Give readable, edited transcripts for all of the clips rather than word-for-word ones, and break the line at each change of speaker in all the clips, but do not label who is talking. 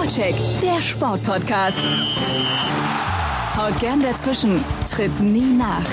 Vorcheck, der Sportpodcast. Haut gern dazwischen, tritt nie nach.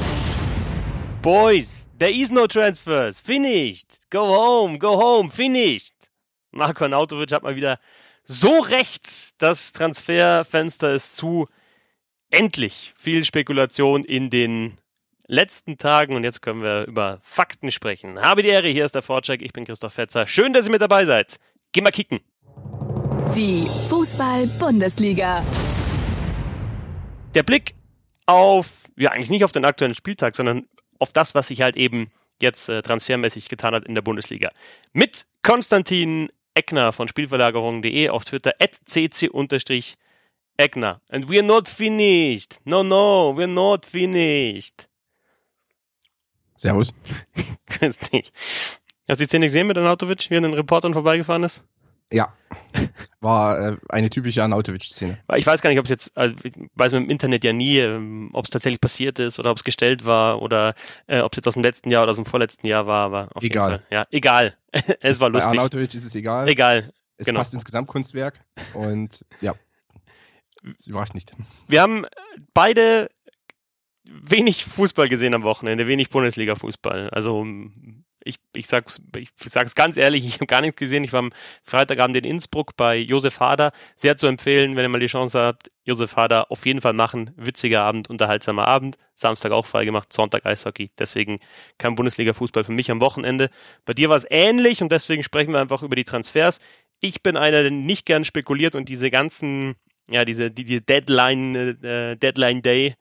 Boys, there is no transfers. Finished. Go home, finished. Marko Arnautovic hat mal wieder so recht. Das Transferfenster ist zu. Endlich viel Spekulation in den letzten Tagen und jetzt können wir über Fakten sprechen. Habe die Ehre, hier ist der Vorcheck. Ich bin Christoph Fetzer. Schön, dass ihr mit dabei seid. Geh mal kicken.
Die Fußball-Bundesliga.
Der Blick auf, ja eigentlich nicht auf den aktuellen Spieltag, sondern auf das, was sich halt eben jetzt transfermäßig getan hat in der Bundesliga. Mit Konstantin Eckner von Spielverlagerung.de auf Twitter @cc_Eckner. And we're not finished. No, we're not finished.
Servus.
Grüß dich. Hast du die Szene gesehen mit Arnautovic, wie er an den Reportern vorbeigefahren ist?
Ja, war eine typische Arnautovic-Szene.
Ich weiß gar nicht, ob es jetzt, also ich weiß man im Internet ja nie, ob es tatsächlich passiert ist oder ob es gestellt war oder ob es jetzt aus dem letzten Jahr oder aus dem vorletzten Jahr war, aber auf jeden Fall. Ja, egal. Es war lustig.
Bei Arnautovic ist es egal. Es
genau.
passt ins Gesamtkunstwerk und ja, es überrascht nicht.
Wir haben beide wenig Fußball gesehen am Wochenende, wenig Bundesliga-Fußball. Also ich sag's ganz ehrlich, ich habe gar nichts gesehen. Ich war am Freitagabend in Innsbruck bei Josef Hader. Sehr zu empfehlen, wenn ihr mal die Chance habt, Josef Hader auf jeden Fall machen. Witziger Abend, unterhaltsamer Abend. Samstag auch freigemacht, Sonntag Eishockey. Deswegen kein Bundesliga-Fußball für mich am Wochenende. Bei dir war es ähnlich und deswegen sprechen wir einfach über die Transfers. Ich bin einer, der nicht gern spekuliert und diese ganzen, ja, diese Deadline Day,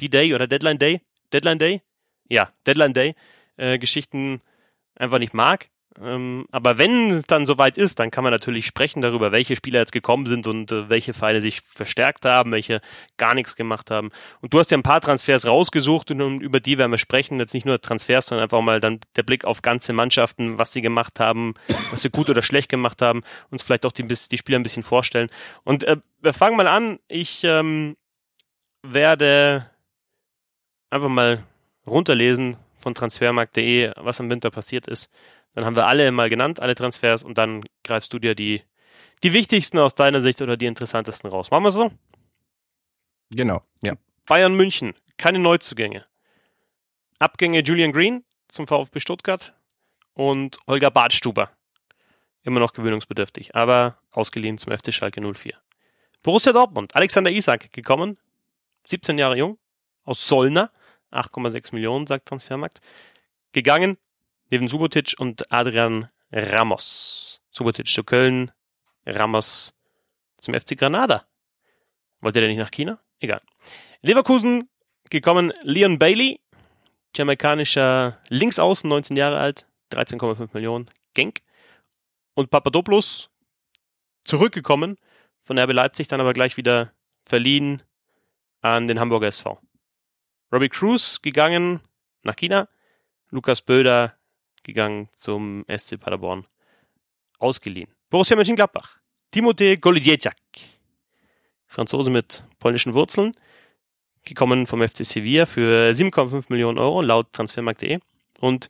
Geschichten einfach nicht mag. Aber wenn es dann soweit ist, dann kann man natürlich sprechen darüber, welche Spieler jetzt gekommen sind und welche Vereine sich verstärkt haben, welche gar nichts gemacht haben. Und du hast ja ein paar Transfers rausgesucht und über die werden wir sprechen. Jetzt nicht nur Transfers, sondern einfach mal dann der Blick auf ganze Mannschaften, was sie gemacht haben, was sie gut oder schlecht gemacht haben, uns vielleicht auch die Spieler ein bisschen vorstellen. Und wir fangen mal an. Ich werde einfach mal runterlesen von transfermarkt.de, was im Winter passiert ist. Dann haben wir alle mal genannt, alle Transfers, und dann greifst du dir die wichtigsten aus deiner Sicht oder die interessantesten raus. Machen wir so?
Genau, ja.
Bayern München, keine Neuzugänge. Abgänge Julian Green zum VfB Stuttgart und Holger Badstuber. Immer noch gewöhnungsbedürftig, aber ausgeliehen zum FC Schalke 04. Borussia Dortmund, Alexander Isak gekommen, 17 Jahre jung, aus Solna, 8,6 Millionen, sagt Transfermarkt. Gegangen, neben Subotic und Adrian Ramos. Subotic zu Köln, Ramos zum FC Granada. Wollte der nicht nach China? Egal. Leverkusen, gekommen Leon Bailey, jamaikanischer Linksaußen, 19 Jahre alt, 13,5 Millionen, Genk. Und Papadopoulos, zurückgekommen von RB Leipzig, dann aber gleich wieder verliehen an den Hamburger SV. Robbie Cruz gegangen nach China, Lukas Böder gegangen zum SC Paderborn, ausgeliehen. Borussia Mönchengladbach, Timothée Goldziejczak, Franzose mit polnischen Wurzeln, gekommen vom FC Sevilla für 7,5 Millionen Euro laut Transfermarkt.de, und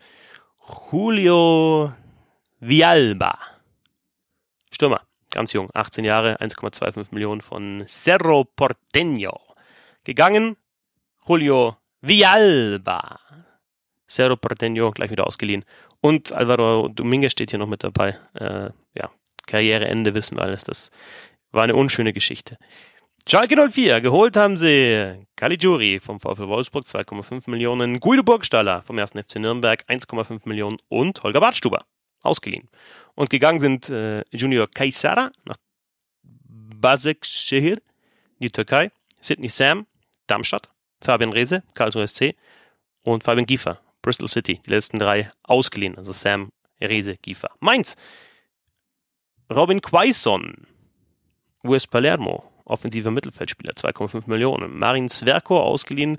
Julio Villalba, Stürmer, ganz jung, 18 Jahre, 1,25 Millionen von Cerro Porteño, gegangen Julio Villalba, Cerro Porteño, gleich wieder ausgeliehen. Und Alvaro Dominguez steht hier noch mit dabei. Karriereende, wissen wir alles. Das war eine unschöne Geschichte. Schalke 04, geholt haben sie Caligiuri vom VfL Wolfsburg, 2,5 Millionen. Guido Burgstaller vom 1. FC Nürnberg, 1,5 Millionen. Und Holger Badstuber, ausgeliehen. Und gegangen sind Junior Kaysara nach Başakşehir, die Türkei. Sidney Sam, Darmstadt. Fabian Reese, Karlsruhe SC, und Fabian Giefer, Bristol City. Die letzten drei ausgeliehen, also Sam, Reese, Giefer. Mainz, Robin Quaison, US Palermo, offensiver Mittelfeldspieler, 2,5 Millionen. Marin Sverko, ausgeliehen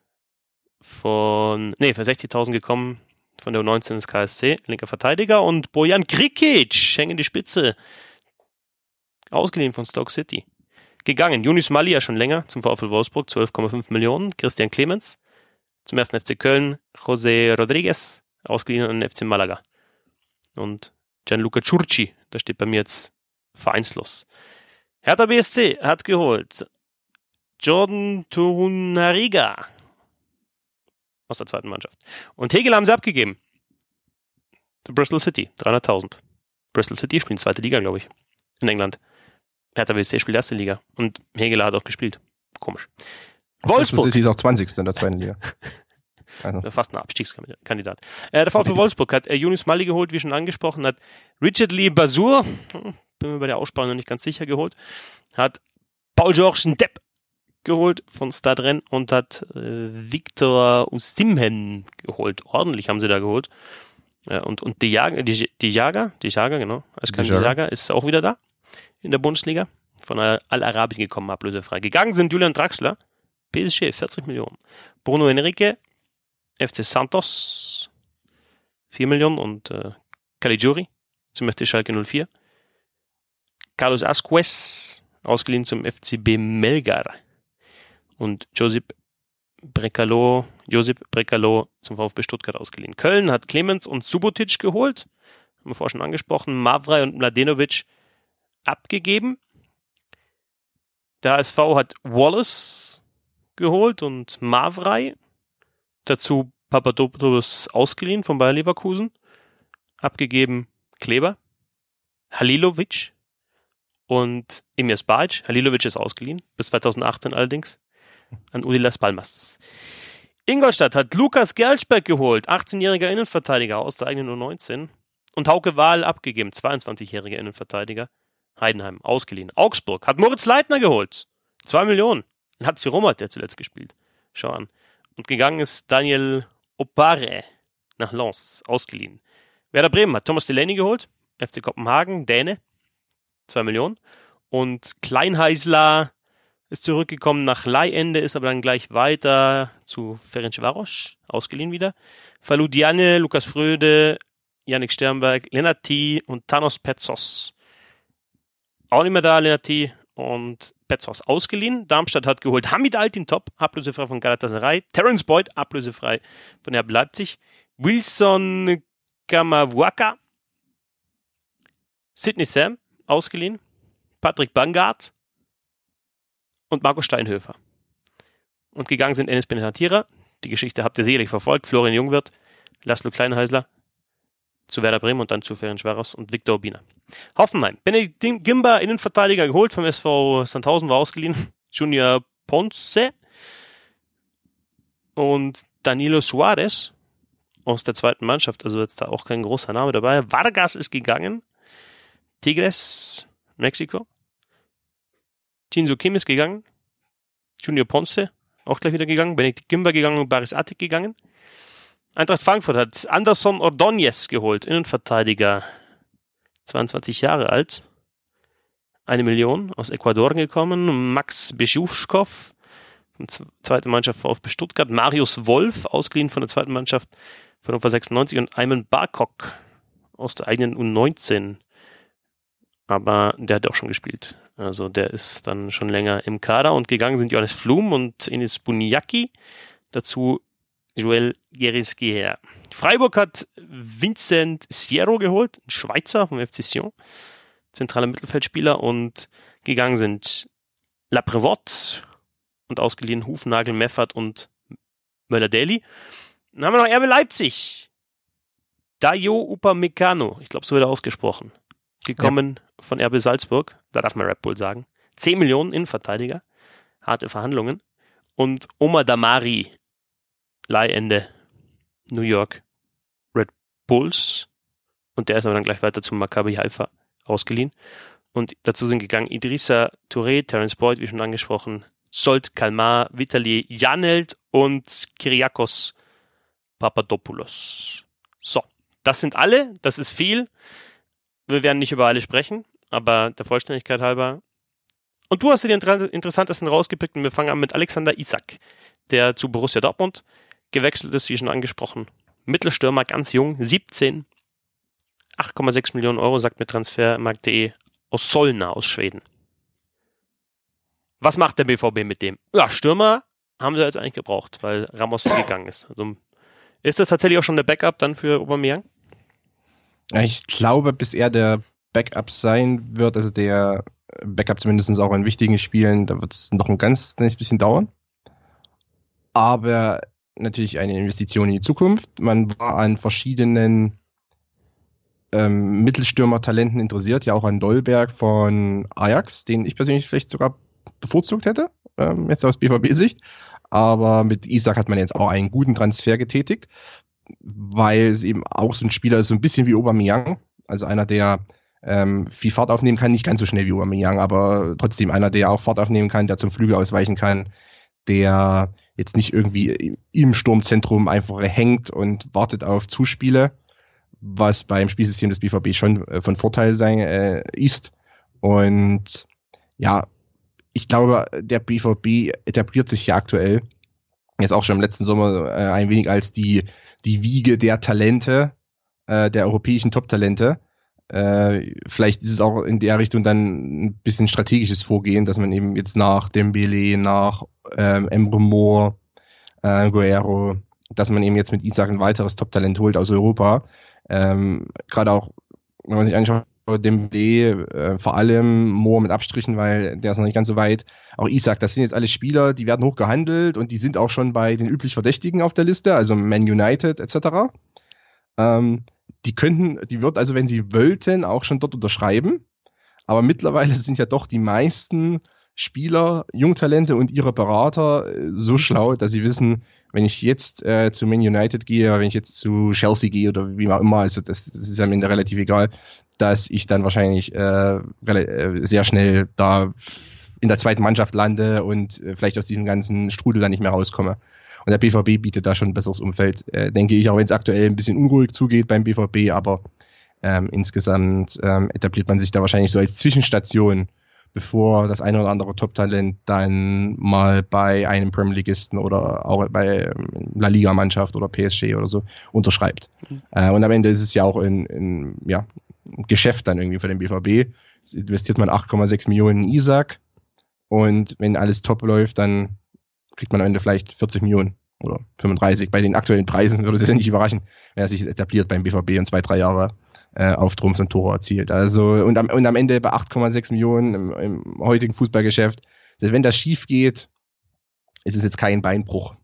für 60.000 gekommen von der U19 des KSC, linker Verteidiger. Und Bojan Krikic, hängen in die Spitze, ausgeliehen von Stoke City. Gegangen, Yunus Malia schon länger zum VfL Wolfsburg, 12,5 Millionen. Christian Clemens zum 1. FC Köln, José Rodriguez, ausgeliehen an den FC Malaga. Und Gianluca Ciurci, da steht bei mir jetzt vereinslos. Hertha BSC hat geholt Jordan Torunariga aus der zweiten Mannschaft. Und Hegel haben sie abgegeben. Bristol City, 300.000. Bristol City spielt zweite Liga, glaube ich, in England. Hertha BSC spielt erste Liga. Und Hegeler hat auch gespielt. Komisch.
Wolfsburg. Bristol City ist auch 20. in der zweiten Liga.
Also. Fast ein Abstiegskandidat. Der VfL Wolfsburg hat Yunus Mali geholt, wie schon angesprochen, hat Richard Lee Basur, bin mir bei der Aussprache noch nicht ganz sicher, geholt, hat Paul-Georges Ndepp geholt von Stade Rennes und hat Victor Osimhen geholt. Ordentlich haben sie da geholt. Und die Jager, genau, Özcan Diaga ist auch wieder da in der Bundesliga. Von Al-Arabi gekommen, ablösefrei. Gegangen sind Julian Draxler, PSG, 40 Millionen. Bruno Henrique, FC Santos, 4 Millionen und Caligiuri zum FC Schalke 04. Carlos Asquez, ausgeliehen zum FCB Melgar. Und Josip Brekalo zum VfB Stuttgart ausgeliehen. Köln hat Clemens und Subotic geholt. Haben wir vorher schon angesprochen. Mavrai und Mladenovic abgegeben. Der HSV hat Wallace geholt und Mavrai. Dazu Papadopoulos ausgeliehen von Bayer Leverkusen. Abgegeben Kleber. Halilovic und Emir Spajic. Halilovic ist ausgeliehen, bis 2018 allerdings, an Uli Las Palmas. Ingolstadt hat Lukas Gerlsberg geholt, 18-jähriger Innenverteidiger aus der eigenen U19. Und Hauke Wahl abgegeben, 22-jähriger Innenverteidiger. Heidenheim, ausgeliehen. Augsburg hat Moritz Leitner geholt, 2 Millionen. Hat sie Roma, der zuletzt gespielt. Schau an. Und gegangen ist Daniel Opare nach Lens, ausgeliehen. Werder Bremen hat Thomas Delaney geholt, FC Kopenhagen, Däne, 2 Millionen. Und Kleinheisler ist zurückgekommen nach Leihende, ist aber dann gleich weiter zu Ferencvaros, ausgeliehen wieder. Faludiane, Lukas Fröde, Yannick Sternberg, Lennart T. und Thanos Petsos. Auch nicht mehr da, Lennart T. und Petsos ausgeliehen. Darmstadt hat geholt Hamid Altintop, ablösefrei von Galatasaray. Terence Boyd, ablösefrei von RB Leipzig. Wilson Kamavuaka. Sidney Sam, ausgeliehen. Patrick Bangard und Marco Steinhöfer. Und gegangen sind Enes Benatira. Die Geschichte habt ihr sicherlich verfolgt. Florian Jungwirth, Laszlo Kleinheisler zu Werder Bremen und dann zu Ferencvaros und Viktor Urbina. Hoffenheim. Benedikt Gimba, Innenverteidiger, geholt vom SV Sandhausen, war ausgeliehen. Junior Ponce und Danilo Suarez aus der zweiten Mannschaft. Also jetzt da auch kein großer Name dabei. Vargas ist gegangen. Tigres, Mexiko. Jinsu Kim ist gegangen. Junior Ponce auch gleich wieder gegangen. Benedikt Gimba gegangen und Baris Attik gegangen. Eintracht Frankfurt hat Anderson Ordóñez geholt. Innenverteidiger, 22 Jahre alt. 1 Million, aus Ecuador gekommen. Max Beschuschkow, zweite Mannschaft VfB Stuttgart. Marius Wolf, ausgeliehen von der zweiten Mannschaft von Hannover 96. Und Ayman Barkok aus der eigenen U19. Aber der hat auch schon gespielt. Also der ist dann schon länger im Kader. Und gegangen sind Johannes Flum und Enis Buniaki. Dazu Joel Gerisquier. Freiburg hat Vincent Sierro geholt, ein Schweizer vom FC Sion, zentraler Mittelfeldspieler, und gegangen sind Laprevotte und ausgeliehen Hufnagel, Meffert und Möller-Daly. Dann haben wir noch RB Leipzig. Dayo Upamecano, ich glaube, so wird er ausgesprochen. Gekommen von RB Salzburg, da darf man Red Bull sagen. 10 Millionen Innenverteidiger, harte Verhandlungen. Und Omar Damari, Leihende New York Red Bulls, und der ist aber dann gleich weiter zum Maccabi Haifa ausgeliehen. Und dazu sind gegangen Idrissa Touré, Terence Boyd, wie schon angesprochen, Solt Kalmar, Vitali Janelt und Kyriakos Papadopoulos. So, das sind alle, das ist viel. Wir werden nicht über alle sprechen, aber der Vollständigkeit halber. Und du hast dir die interessantesten rausgepickt, und wir fangen an mit Alexander Isak, der zu Borussia Dortmund gewechselt ist, wie schon angesprochen. Mittelstürmer, ganz jung, 17. 8,6 Millionen Euro, sagt mir Transfermarkt.de, aus Solna, aus Schweden. Was macht der BVB mit dem? Ja, Stürmer haben sie jetzt eigentlich gebraucht, weil Ramos gegangen ist. Also ist das tatsächlich auch schon der Backup dann für Aubameyang?
Ich glaube, bis er der Backup sein wird, also der Backup zumindest auch in wichtigen Spielen, da wird es noch ein ganz kleines bisschen dauern. Aber natürlich eine Investition in die Zukunft. Man war an verschiedenen Mittelstürmer-Talenten interessiert, ja auch an Dolberg von Ajax, den ich persönlich vielleicht sogar bevorzugt hätte, jetzt aus BVB-Sicht. Aber mit Isak hat man jetzt auch einen guten Transfer getätigt, weil es eben auch so ein Spieler ist, so ein bisschen wie Aubameyang, also einer, der viel Fahrt aufnehmen kann, nicht ganz so schnell wie Aubameyang, aber trotzdem einer, der auch Fahrt aufnehmen kann, der zum Flügel ausweichen kann, der jetzt nicht irgendwie im Sturmzentrum einfach hängt und wartet auf Zuspiele, was beim Spielsystem des BVB schon von Vorteil sein ist. Und ja, ich glaube, der BVB etabliert sich ja aktuell, jetzt auch schon im letzten Sommer, ein wenig als die Wiege der Talente, der europäischen Top-Talente. Vielleicht ist es auch in der Richtung dann ein bisschen strategisches Vorgehen, dass man eben jetzt nach Dembele, nach Emre Mor, Guerrero, dass man eben jetzt mit Isak ein weiteres Top-Talent holt aus Europa. Gerade auch, wenn man sich anschaut, Dembele, vor allem Mor mit Abstrichen, weil der ist noch nicht ganz so weit. Auch Isak, das sind jetzt alle Spieler, die werden hoch gehandelt und die sind auch schon bei den üblich Verdächtigen auf der Liste, also Man United etc. Die wird also, wenn sie wollten, auch schon dort unterschreiben. Aber mittlerweile sind ja doch die meisten Spieler, Jungtalente und ihre Berater so schlau, dass sie wissen, wenn ich jetzt zu Man United gehe, wenn ich jetzt zu Chelsea gehe oder wie auch immer, also das ist am Ende relativ egal, dass ich dann wahrscheinlich sehr schnell da in der zweiten Mannschaft lande und vielleicht aus diesem ganzen Strudel dann nicht mehr rauskomme. Und der BVB bietet da schon ein besseres Umfeld, denke ich, auch wenn es aktuell ein bisschen unruhig zugeht beim BVB, aber insgesamt etabliert man sich da wahrscheinlich so als Zwischenstation, bevor das eine oder andere Top-Talent dann mal bei einem Premier-Ligisten oder auch bei La Liga-Mannschaft oder PSG oder so unterschreibt. Und am Ende ist es ja auch ein Geschäft dann irgendwie für den BVB. Jetzt investiert man 8,6 Millionen in Isak und wenn alles top läuft, dann kriegt man am Ende vielleicht 40 Millionen oder 35. Bei den aktuellen Preisen würde es ja nicht überraschen, wenn er sich etabliert beim BVB und 2-3 Jahre auftrumpft und Tore erzielt. Also und am Ende bei 8,6 Millionen im heutigen Fußballgeschäft, wenn das schief geht, ist es jetzt kein Beinbruch.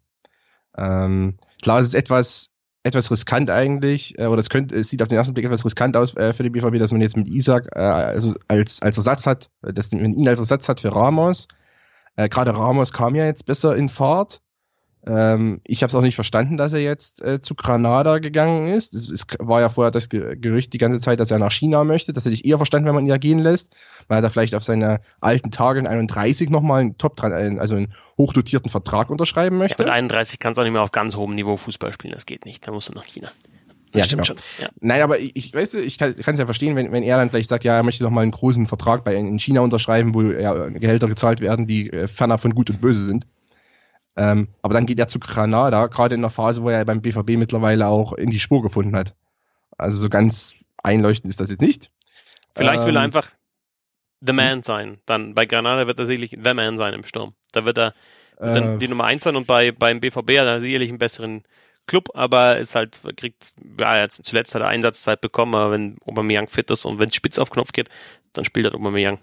Klar, es ist etwas riskant eigentlich, oder es sieht auf den ersten Blick etwas riskant aus für den BVB, dass man jetzt mit Isak also als Ersatz hat, dass man ihn als Ersatz hat für Ramos. Gerade Ramos kam ja jetzt besser in Fahrt. Ich habe es auch nicht verstanden, dass er jetzt zu Granada gegangen ist. Es war ja vorher das Gerücht die ganze Zeit, dass er nach China möchte. Das hätte ich eher verstanden, wenn man ihn ja gehen lässt, weil er vielleicht auf seine alten Tage in 31 nochmal einen hochdotierten Vertrag unterschreiben möchte.
Ja, mit 31 kannst du auch nicht mehr auf ganz hohem Niveau Fußball spielen, das geht nicht. Da musst du nach China.
Das stimmt genau. Schon. Ja. Nein, aber ich kann es ja verstehen, wenn er dann vielleicht sagt, ja, er möchte nochmal einen großen Vertrag in China unterschreiben, wo Gehälter gezahlt werden, die fernab von Gut und Böse sind. Aber dann geht er zu Granada, gerade in der Phase, wo er beim BVB mittlerweile auch in die Spur gefunden hat. Also so ganz einleuchtend ist das jetzt nicht.
Vielleicht will er einfach The Man sein. Dann bei Granada wird er sicherlich The Man sein im Sturm. Da wird er dann die Nummer 1 sein und beim BVB hat er sicherlich einen besseren Club, aber ist halt, zuletzt hat er Einsatzzeit bekommen, aber wenn Aubameyang fit ist und wenn es spitz auf Knopf geht, dann spielt er Aubameyang.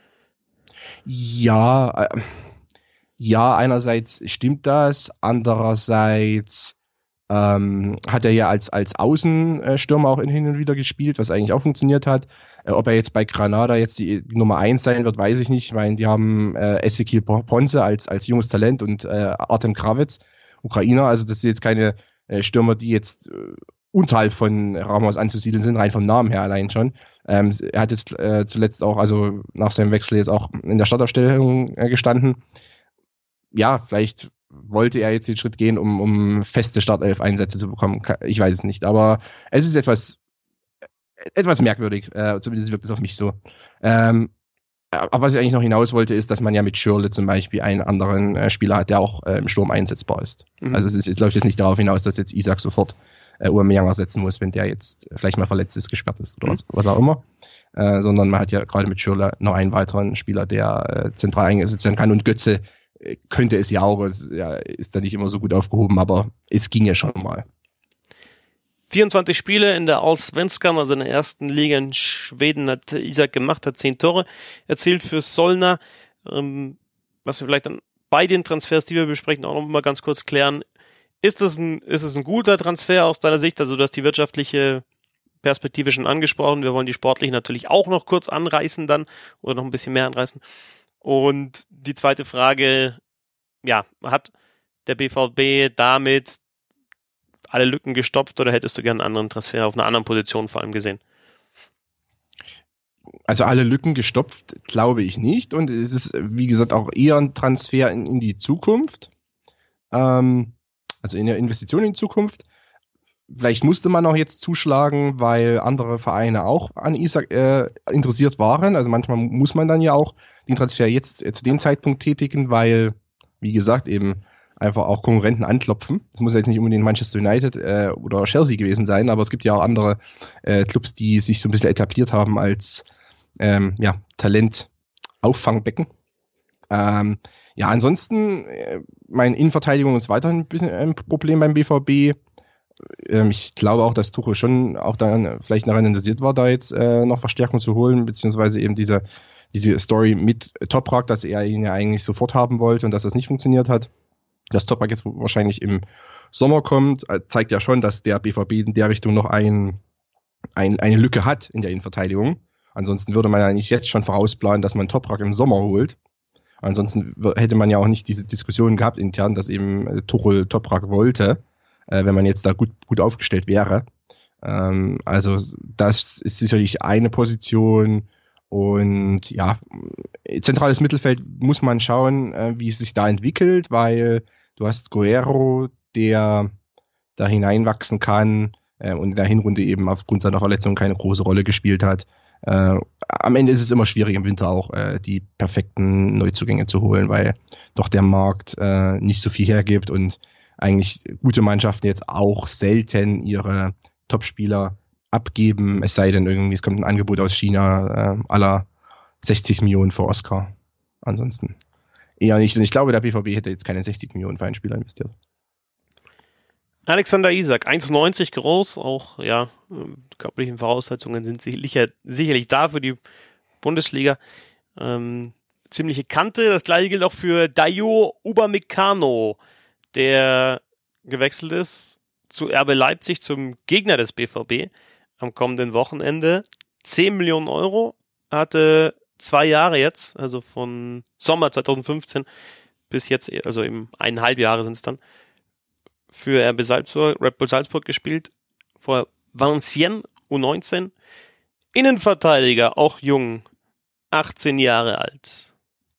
Ja, einerseits stimmt das, andererseits hat er ja als Außenstürmer auch hin und wieder gespielt, was eigentlich auch funktioniert hat. Ob er jetzt bei Granada jetzt die Nummer 1 sein wird, weiß ich nicht. Ich meine, die haben Ezequiel Ponce als junges Talent und Artem Kravets, Ukrainer, also das sind jetzt keine Stürmer, die jetzt unterhalb von Ramos anzusiedeln sind, rein vom Namen her allein schon. Er hat jetzt zuletzt auch, also nach seinem Wechsel jetzt auch in der Startaufstellung gestanden. Ja, vielleicht wollte er jetzt den Schritt gehen, um feste Startelf-Einsätze zu bekommen. Ich weiß es nicht, aber es ist etwas merkwürdig. Zumindest wirkt es auf mich so. Aber was ich eigentlich noch hinaus wollte, ist, dass man ja mit Schürrle zum Beispiel einen anderen Spieler hat, der auch im Sturm einsetzbar ist. Mhm. Also es läuft jetzt nicht darauf hinaus, dass jetzt Isak sofort Aubameyang ersetzen muss, wenn der jetzt vielleicht mal verletzt ist, gesperrt ist oder was auch immer. Sondern man hat ja gerade mit Schürrle noch einen weiteren Spieler, der zentral eingesetzt werden kann. Und Götze könnte es ja auch, ist da nicht immer so gut aufgehoben, aber es ging ja schon mal. 24 Spiele in der Allsvenskan, also in der ersten Liga in Schweden, hat Isak gemacht, hat 10 Tore erzielt für Solna. Was wir vielleicht dann bei den Transfers, die wir besprechen, auch noch mal ganz kurz klären. Ist es ein guter Transfer aus deiner Sicht? Also du hast die wirtschaftliche Perspektive schon angesprochen. Wir wollen die sportliche natürlich auch noch kurz anreißen dann oder noch ein bisschen mehr anreißen. Und die zweite Frage, ja, hat der BVB damit alle Lücken gestopft oder hättest du gerne einen anderen Transfer auf einer anderen Position vor allem gesehen?
Also alle Lücken gestopft, glaube ich nicht. Und es ist, wie gesagt, auch eher ein Transfer in die Zukunft. Also in der Investition in die Zukunft. Vielleicht musste man auch jetzt zuschlagen, weil andere Vereine auch an Isak interessiert waren. Also manchmal muss man dann ja auch den Transfer jetzt zu dem Zeitpunkt tätigen, weil, wie gesagt, eben einfach auch Konkurrenten anklopfen. Das muss jetzt nicht unbedingt Manchester United oder Chelsea gewesen sein, aber es gibt ja auch andere Clubs, die sich so ein bisschen etabliert haben als Talent-Auffangbecken. Ansonsten, meine Innenverteidigung ist weiterhin ein bisschen ein Problem beim BVB. Ich glaube auch, dass Tuchel schon auch dann vielleicht daran interessiert war, da jetzt noch Verstärkung zu holen, beziehungsweise eben diese Story mit Toprak, dass er ihn ja eigentlich sofort haben wollte und dass das nicht funktioniert hat. Dass Toprak jetzt wahrscheinlich im Sommer kommt, zeigt ja schon, dass der BVB in der Richtung noch eine Lücke hat in der Innenverteidigung. Ansonsten würde man ja nicht jetzt schon vorausplanen, dass man Toprak im Sommer holt. Ansonsten hätte man ja auch nicht diese Diskussion gehabt intern, dass eben Tuchel Toprak wollte, wenn man jetzt da gut aufgestellt wäre. Also das ist sicherlich eine Position. Und ja, zentrales Mittelfeld muss man schauen, wie es sich da entwickelt, weil du hast Guerrero, der da hineinwachsen kann und in der Hinrunde eben aufgrund seiner Verletzung keine große Rolle gespielt hat. Am Ende ist es immer schwierig im Winter auch die perfekten Neuzugänge zu holen, weil doch der Markt nicht so viel hergibt und eigentlich gute Mannschaften jetzt auch selten ihre Topspieler abgeben, es sei denn irgendwie, es kommt ein Angebot aus China aller 60 Millionen für Oscar. Ansonsten eher nicht. Und ich glaube, der BVB hätte jetzt keine 60 Millionen für einen Spieler investiert.
Alexander Isak, 1,90 groß, auch ja, körperlichen Voraussetzungen sind sicherlich da für die Bundesliga. Ziemliche Kante, das gleiche gilt auch für Dayo Upamecano, der gewechselt ist zu RB Leipzig, zum Gegner des BVB am kommenden Wochenende. 10 Millionen Euro, hatte 2 Jahre jetzt, also von Sommer 2015 bis jetzt, also eben 1,5 Jahre sind es dann, für RB Salzburg, Red Bull Salzburg gespielt, vor Valenciennes U19. Innenverteidiger, auch jung, 18 Jahre alt.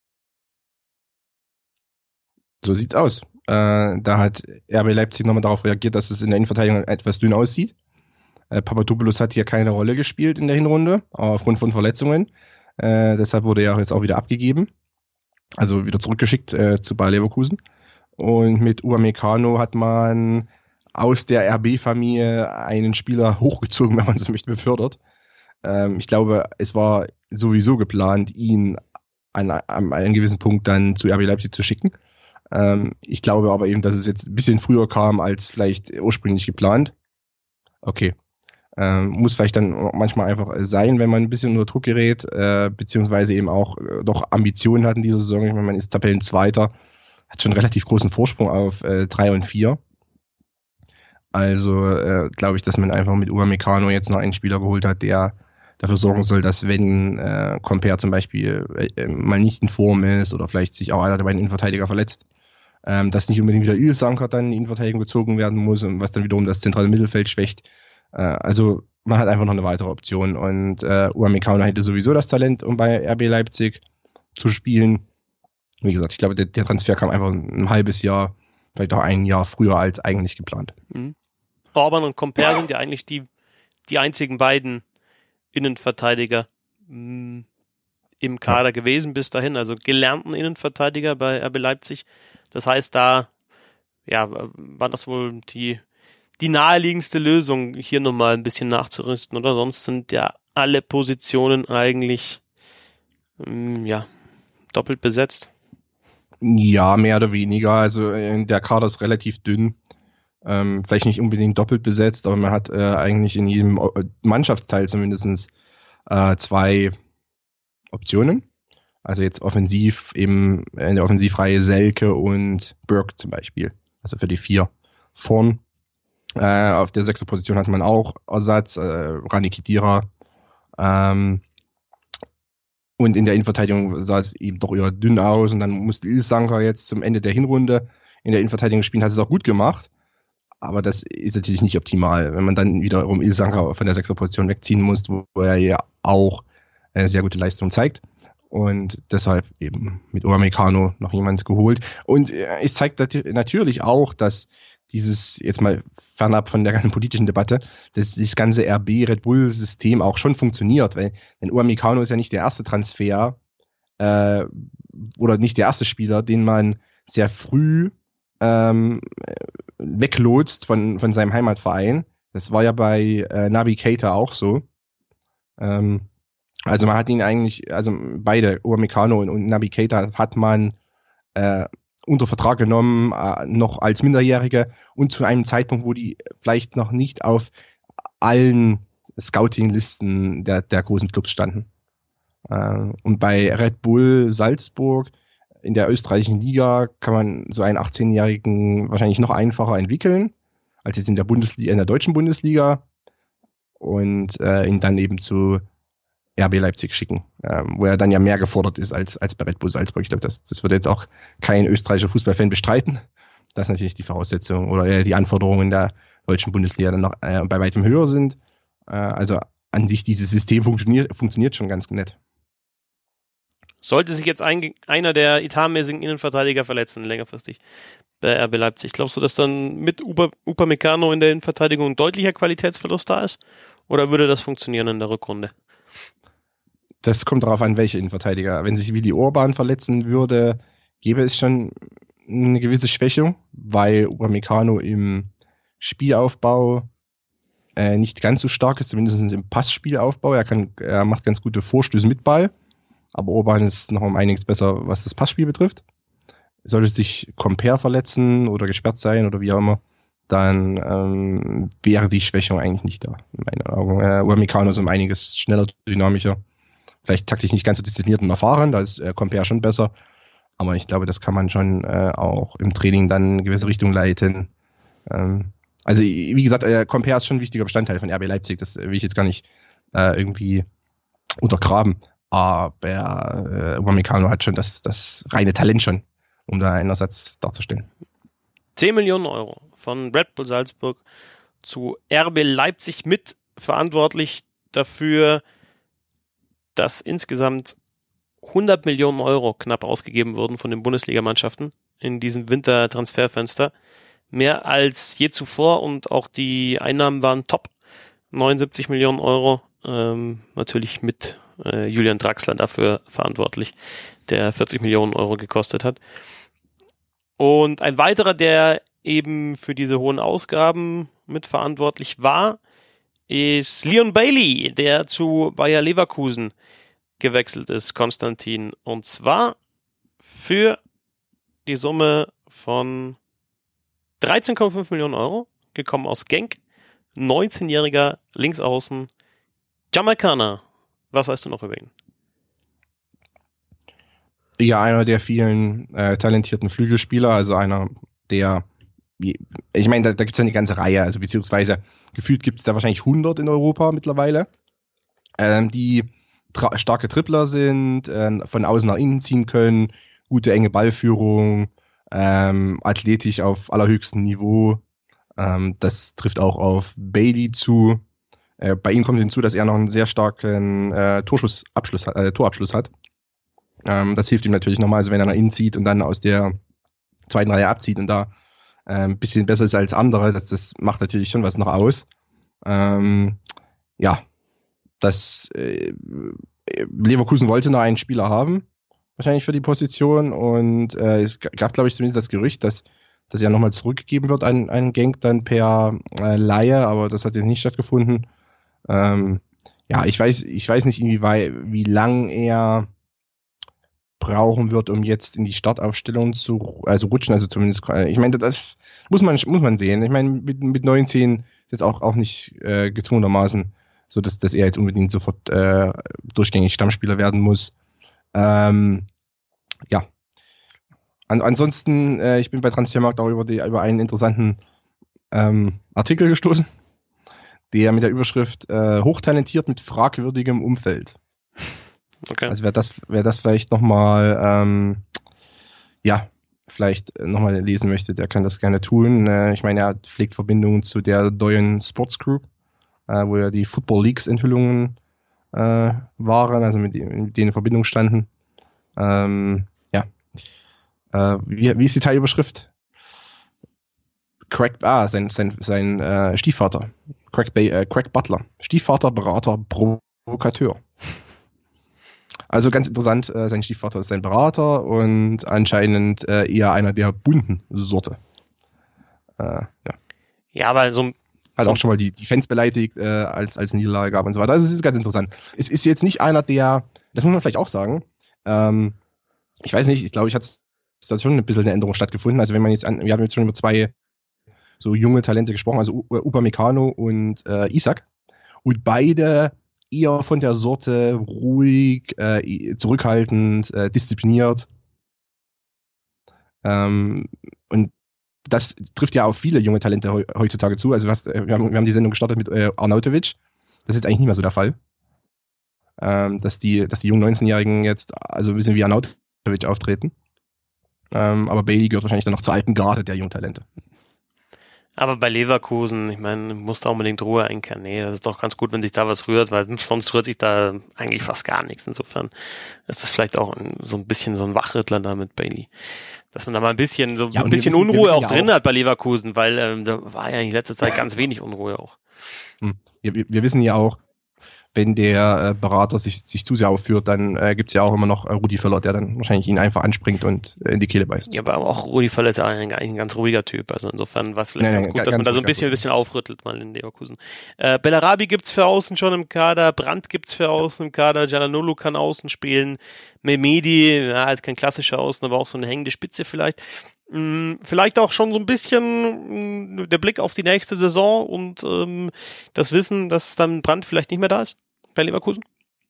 So sieht's aus. Da hat RB Leipzig nochmal darauf reagiert, dass es in der Innenverteidigung etwas dünn aussieht. Papadopoulos hat hier keine Rolle gespielt in der Hinrunde, aufgrund von Verletzungen. Deshalb wurde er jetzt auch wieder abgegeben. Also wieder zurückgeschickt zu Bayer Leverkusen. Und mit Upamecano hat man aus der RB-Familie einen Spieler hochgezogen, wenn man so möchte, befördert. Ich glaube, es war sowieso geplant, ihn an einem gewissen Punkt dann zu RB Leipzig zu schicken. Ich glaube aber eben, dass es jetzt ein bisschen früher kam, als vielleicht ursprünglich geplant. Okay. Muss vielleicht dann manchmal einfach sein, wenn man ein bisschen unter Druck gerät, beziehungsweise eben auch doch Ambitionen hat in dieser Saison. Ich meine, man ist Tabellenzweiter, hat schon einen relativ großen Vorsprung auf 3 und 4. Also glaube ich, dass man einfach mit Upamecano jetzt noch einen Spieler geholt hat, der dafür sorgen soll, dass wenn Compare zum Beispiel mal nicht in Form ist oder vielleicht sich auch einer der beiden Innenverteidiger verletzt, dass nicht unbedingt wieder Ilsanker dann in die Innenverteidigung gezogen werden muss und was dann wiederum das zentrale Mittelfeld schwächt. Also man hat einfach noch eine weitere Option und Upamecano hätte sowieso das Talent, um bei RB Leipzig zu spielen. Wie gesagt, ich glaube, der Transfer kam einfach ein halbes Jahr, vielleicht auch ein Jahr früher als eigentlich geplant.
Mhm. Orban und Compare sind ja eigentlich die einzigen beiden Innenverteidiger im Kader gewesen bis dahin, also gelernten Innenverteidiger bei RB Leipzig. Das heißt, da war das wohl die naheliegendste Lösung, hier nochmal ein bisschen nachzurüsten, oder? Sonst sind ja alle Positionen eigentlich doppelt besetzt.
Ja, mehr oder weniger. Also der Kader ist relativ dünn. Vielleicht nicht unbedingt doppelt besetzt, aber man hat eigentlich in jedem Mannschaftsteil zumindest 2 Optionen. Also jetzt offensiv in der Offensivreihe Selke und Burke zum Beispiel. Also für die 4 vorn. Auf der 6. Position hatte man auch Ersatz, Rani Khedira. Und in der Innenverteidigung sah es eben doch eher dünn aus. Und dann musste Ilsanker jetzt zum Ende der Hinrunde in der Innenverteidigung spielen, hat es auch gut gemacht. Aber das ist natürlich nicht optimal, wenn man dann wiederum Ilsanker von der 6. Position wegziehen muss, wo er ja auch eine sehr gute Leistung zeigt. Und deshalb eben mit Upamecano noch jemand geholt. Und es zeigt natürlich auch, dass dieses, jetzt mal fernab von der ganzen politischen Debatte, dass das ganze RB-Red Bull-System auch schon funktioniert. Weil denn Upamecano ist ja nicht der erste Transfer oder nicht der erste Spieler, den man sehr früh weglotst von seinem Heimatverein. Das war ja bei Naby Keita auch so. Also man hat ihn eigentlich, also beide, Upamecano und Naby Keita, hat man unter Vertrag genommen, noch als Minderjährige und zu einem Zeitpunkt, wo die vielleicht noch nicht auf allen Scouting-Listen der großen Clubs standen. Und bei Red Bull Salzburg in der österreichischen Liga kann man so einen 18-Jährigen wahrscheinlich noch einfacher entwickeln, als jetzt in der Bundesliga, in der deutschen Bundesliga, und ihn dann eben zu RB Leipzig schicken, wo er dann ja mehr gefordert ist als bei Red Bull Salzburg. Ich glaube, das würde jetzt auch kein österreichischer Fußballfan bestreiten. Das ist natürlich die Voraussetzung oder die Anforderungen der deutschen Bundesliga dann noch bei weitem höher sind. Also an sich, dieses System funktioniert schon ganz nett.
Sollte sich jetzt einer der etatmäßigen Innenverteidiger verletzen, längerfristig bei RB Leipzig, glaubst du, dass dann mit Upamecano in der Innenverteidigung ein deutlicher Qualitätsverlust da ist? Oder würde das funktionieren in der Rückrunde?
Das kommt darauf an, welche Innenverteidiger. Wenn sich Willi Orban verletzen würde, gäbe es schon eine gewisse Schwächung, weil Upamecano im Spielaufbau nicht ganz so stark ist, zumindest im Passspielaufbau. Er macht ganz gute Vorstöße mit Ball, aber Orban ist noch um einiges besser, was das Passspiel betrifft. Sollte sich Compère verletzen oder gesperrt sein oder wie auch immer, dann wäre die Schwächung eigentlich nicht da, in meinen Augen. Upamecano ist um einiges schneller, dynamischer, vielleicht taktisch nicht ganz so diszipliniert und erfahren, da ist Compère schon besser, aber ich glaube, das kann man schon auch im Training dann in eine gewisse Richtung leiten. Also wie gesagt, Compère ist schon ein wichtiger Bestandteil von RB Leipzig, das will ich jetzt gar nicht irgendwie untergraben, aber Upamecano hat schon das reine Talent schon, um da einen Ersatz darzustellen.
10 Millionen Euro von Red Bull Salzburg zu RB Leipzig, mit verantwortlich dafür, dass insgesamt 100 Millionen Euro knapp ausgegeben wurden von den Bundesligamannschaften in diesem Wintertransferfenster. Mehr als je zuvor, und auch die Einnahmen waren top. 79 Millionen Euro, natürlich mit Julian Draxler dafür verantwortlich, der 40 Millionen Euro gekostet hat. Und ein weiterer, der eben für diese hohen Ausgaben mitverantwortlich war, ist Leon Bailey, der zu Bayer Leverkusen gewechselt ist, Konstantin. Und zwar für die Summe von 13,5 Millionen Euro, gekommen aus Genk, 19-jähriger Linksaußen, Jamaikaner. Was weißt du noch über ihn?
Ja, einer der vielen talentierten Flügelspieler, also einer der, ich meine, da gibt es ja eine ganze Reihe, also beziehungsweise gefühlt gibt es da wahrscheinlich 100 in Europa mittlerweile, die starke Dribbler sind, von außen nach innen ziehen können, gute enge Ballführung, athletisch auf allerhöchstem Niveau. Das trifft auch auf Bailey zu. Bei ihm kommt hinzu, dass er noch einen sehr starken Torabschluss hat. Das hilft ihm natürlich nochmal, also wenn er nach innen zieht und dann aus der zweiten Reihe abzieht und da ein bisschen besser ist als andere, das macht natürlich schon was noch aus. Leverkusen wollte noch einen Spieler haben, wahrscheinlich für die Position, und es gab, glaube ich, zumindest das Gerücht, dass ja nochmal zurückgegeben wird an Genk dann per Leihe, aber das hat jetzt nicht stattgefunden. Ich weiß nicht, wie lang er brauchen wird, um jetzt in die Startaufstellung zu rutschen. Also zumindest, ich meine, das muss man sehen. Ich meine, mit 19 ist jetzt auch nicht gezwungenermaßen so, dass er jetzt unbedingt sofort durchgängig Stammspieler werden muss. Ja. Ansonsten, ich bin bei Transfermarkt auch über einen interessanten Artikel gestoßen, der mit der Überschrift hochtalentiert mit fragwürdigem Umfeld. Okay. Also wer das vielleicht nochmal vielleicht nochmal lesen möchte, der kann das gerne tun. Ich meine, er pflegt Verbindungen zu der Doyen Sports Group, wo ja die Football Leagues Enthüllungen waren, also mit denen in Verbindung standen. Wie ist die Teilüberschrift? Sein Stiefvater. Craig Butler. Stiefvater, Berater, Provokateur. Also ganz interessant, sein Stiefvater ist sein Berater und anscheinend eher einer der bunten Sorte.
Ja, aber so
hat auch schon mal die Fans beleidigt, als es Niederlage gab und so weiter. Also es ist ganz interessant. Es ist jetzt nicht einer, das muss man vielleicht auch sagen, ich weiß nicht, ich glaube, hat schon ein bisschen eine Änderung stattgefunden. Also wenn man wir haben jetzt schon über 2 so junge Talente gesprochen, also Upamecano und Isak. Und beide eher von der Sorte ruhig, zurückhaltend, diszipliniert. Und das trifft ja auf viele junge Talente heutzutage zu. Also wir haben die Sendung gestartet mit Arnautovic. Das ist jetzt eigentlich nicht mehr so der Fall. Dass die jungen 19-Jährigen jetzt also ein bisschen wie Arnautovic auftreten. Aber Bailey gehört wahrscheinlich dann noch zur alten Garde der jungen Talente.
Aber bei Leverkusen, ich meine, muss da unbedingt Ruhe einkehren. Nee, das ist doch ganz gut, wenn sich da was rührt, weil sonst rührt sich da eigentlich fast gar nichts. Insofern ist es vielleicht auch so ein bisschen so ein Wachrüttler da mit Bailey. Dass man da mal ein bisschen Unruhe auch drin hat bei Leverkusen, weil da war ja in letzter Zeit ganz wenig Unruhe auch.
Wir wissen ja auch, wenn der Berater sich zu sehr aufführt, dann gibt es ja auch immer noch Rudi Völler, der dann wahrscheinlich ihn einfach anspringt und in die Kehle beißt.
Ja, aber auch Rudi Völler ist ja eigentlich ein ganz ruhiger Typ. Also insofern war es vielleicht ganz gut, dass man da so ein bisschen aufrüttelt mal in Leverkusen. Bellarabi gibt's für außen schon im Kader, Brandt gibt's für außen im Kader, Giananolo kann außen spielen, Mehmedi, ja, ist kein klassischer Außen, aber auch so eine hängende Spitze vielleicht. Vielleicht auch schon so ein bisschen der Blick auf die nächste Saison und das Wissen, dass dann Brandt vielleicht nicht mehr da ist bei Leverkusen?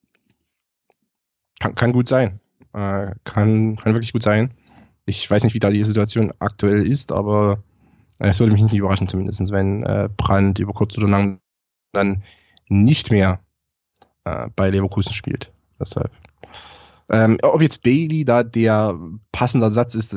Kann gut sein. Kann wirklich gut sein. Ich weiß nicht, wie da die Situation aktuell ist, aber es würde mich nicht überraschen, zumindest wenn Brandt über kurz oder lang dann nicht mehr bei Leverkusen spielt. Deshalb. Ob jetzt Bailey da der passende Ersatz ist,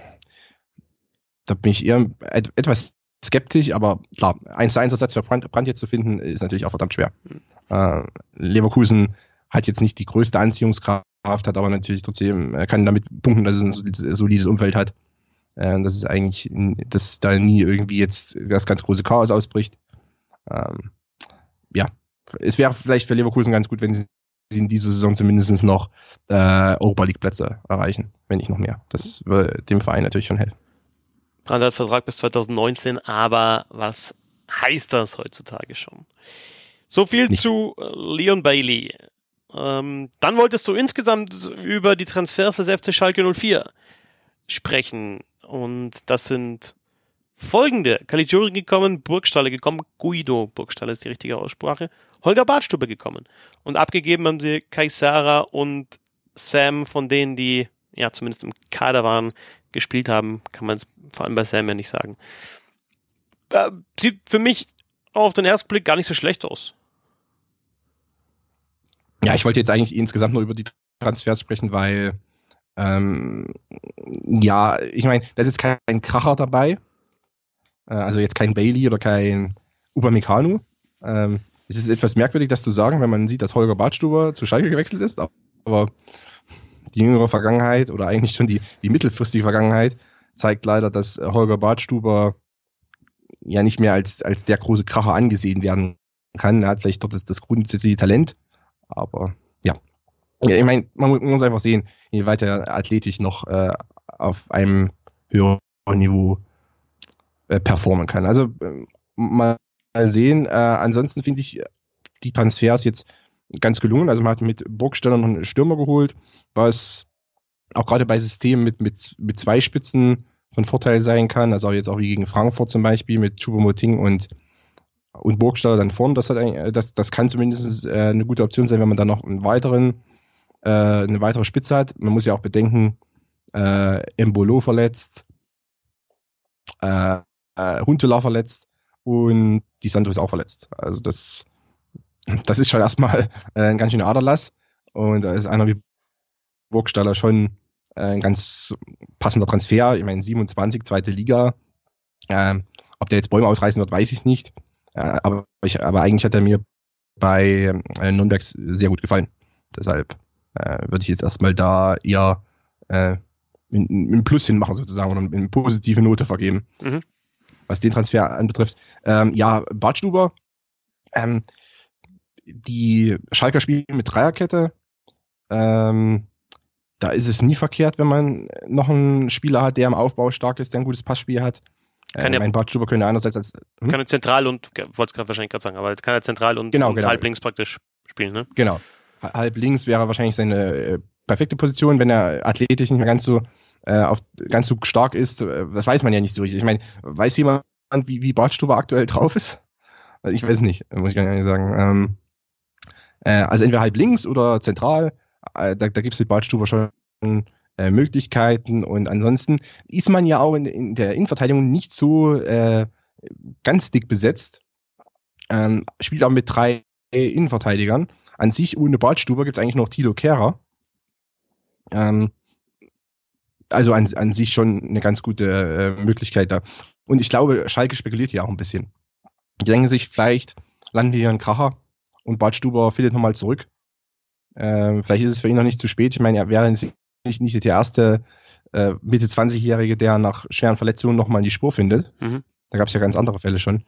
da bin ich eher etwas skeptisch, aber klar, 1:1 Ersatz für Brandt jetzt zu finden, ist natürlich auch verdammt schwer. Leverkusen hat jetzt nicht die größte Anziehungskraft, hat aber natürlich trotzdem, kann damit punkten, dass es ein solides Umfeld hat. Dass es eigentlich, dass da nie irgendwie jetzt das ganz große Chaos ausbricht. Es wäre vielleicht für Leverkusen ganz gut, wenn sie in dieser Saison zumindest noch Europa League Plätze erreichen, wenn nicht noch mehr. Das würde dem Verein natürlich schon helfen.
Brandt hat Vertrag bis 2019, aber was heißt das heutzutage schon? So viel nicht. Zu Leon Bailey. Dann wolltest du insgesamt über die Transfers des FC Schalke 04 sprechen. Und das sind folgende. Caligiuri gekommen, Burgstaller gekommen, Guido Burgstaller ist die richtige Aussprache, Holger Badstube gekommen. Und abgegeben haben sie Kaysara und Sam, von denen die ja zumindest im Kader waren, gespielt haben, kann man es vor allem bei Sam ja nicht sagen. Sieht für mich auf den ersten Blick gar nicht so schlecht aus.
Ja, ich wollte jetzt eigentlich insgesamt nur über die Transfers sprechen, weil ich meine, da ist jetzt kein Kracher dabei. Also jetzt kein Bailey oder kein Upamecano. Es ist etwas merkwürdig, das zu sagen, wenn man sieht, dass Holger Badstuber zu Schalke gewechselt ist, aber die jüngere Vergangenheit oder eigentlich schon die mittelfristige Vergangenheit zeigt leider, dass Holger Badstuber ja nicht mehr als der große Kracher angesehen werden kann. Er hat vielleicht dort das grundsätzliche Talent, aber ja. Ich meine, man muss einfach sehen, wie weit er athletisch noch auf einem höheren Niveau performen kann. Also mal sehen. Ansonsten finde ich die Transfers jetzt ganz gelungen. Also man hat mit Burgstaller noch einen Stürmer geholt, was auch gerade bei Systemen mit zwei Spitzen von Vorteil sein kann. Also jetzt auch wie gegen Frankfurt zum Beispiel mit Choupo-Moting und Burgstaller dann vorn. Das kann zumindest eine gute Option sein, wenn man dann noch eine weitere Spitze hat. Man muss ja auch bedenken, Embolo verletzt, Huntelaar verletzt und Di Sandro ist auch verletzt. Also das ist schon erstmal ein ganz schöner Aderlass. Und da ist einer wie Burgstaller schon ein ganz passender Transfer. Ich meine, 27, zweite Liga. Ob der jetzt Bäume ausreißen wird, weiß ich nicht. Aber eigentlich hat er mir bei Nürnberg sehr gut gefallen. Deshalb würde ich jetzt erstmal da eher einen Plus hinmachen sozusagen oder eine positive Note vergeben, was den Transfer anbetrifft. Bartstuber, die Schalker spielen mit Dreierkette. Da ist es nie verkehrt, wenn man noch einen Spieler hat, der im Aufbau stark ist, der ein gutes Passspiel hat. Mein Bartstuber könnte einerseits als...
Kann er zentral und, wollte es wahrscheinlich gerade sagen, aber kann er zentral und halb links praktisch spielen, ne?
Genau. Halb links wäre wahrscheinlich seine perfekte Position, wenn er athletisch nicht mehr ganz so stark ist. Das weiß man ja nicht so richtig. Ich meine, weiß jemand, wie Bartstuber aktuell drauf ist? Also ich weiß nicht, muss ich ganz ehrlich sagen. Also entweder halb links oder zentral, da gibt es mit Bartstuber schon Möglichkeiten, und ansonsten ist man ja auch in der Innenverteidigung nicht so ganz dick besetzt. Spielt auch mit 3 Innenverteidigern. An sich ohne Bartstuber gibt es eigentlich noch Thilo Kehrer. Also an sich schon eine ganz gute Möglichkeit da. Und ich glaube, Schalke spekuliert hier auch ein bisschen. Die denken sich, vielleicht landen wir hier einen Kracher und Bartstuber findet nochmal zurück. Vielleicht ist es für ihn noch nicht zu spät. Ich meine, er wäre nicht der erste Mitte 20-Jährige, der nach schweren Verletzungen nochmal in die Spur findet. Da gab es ja ganz andere Fälle schon.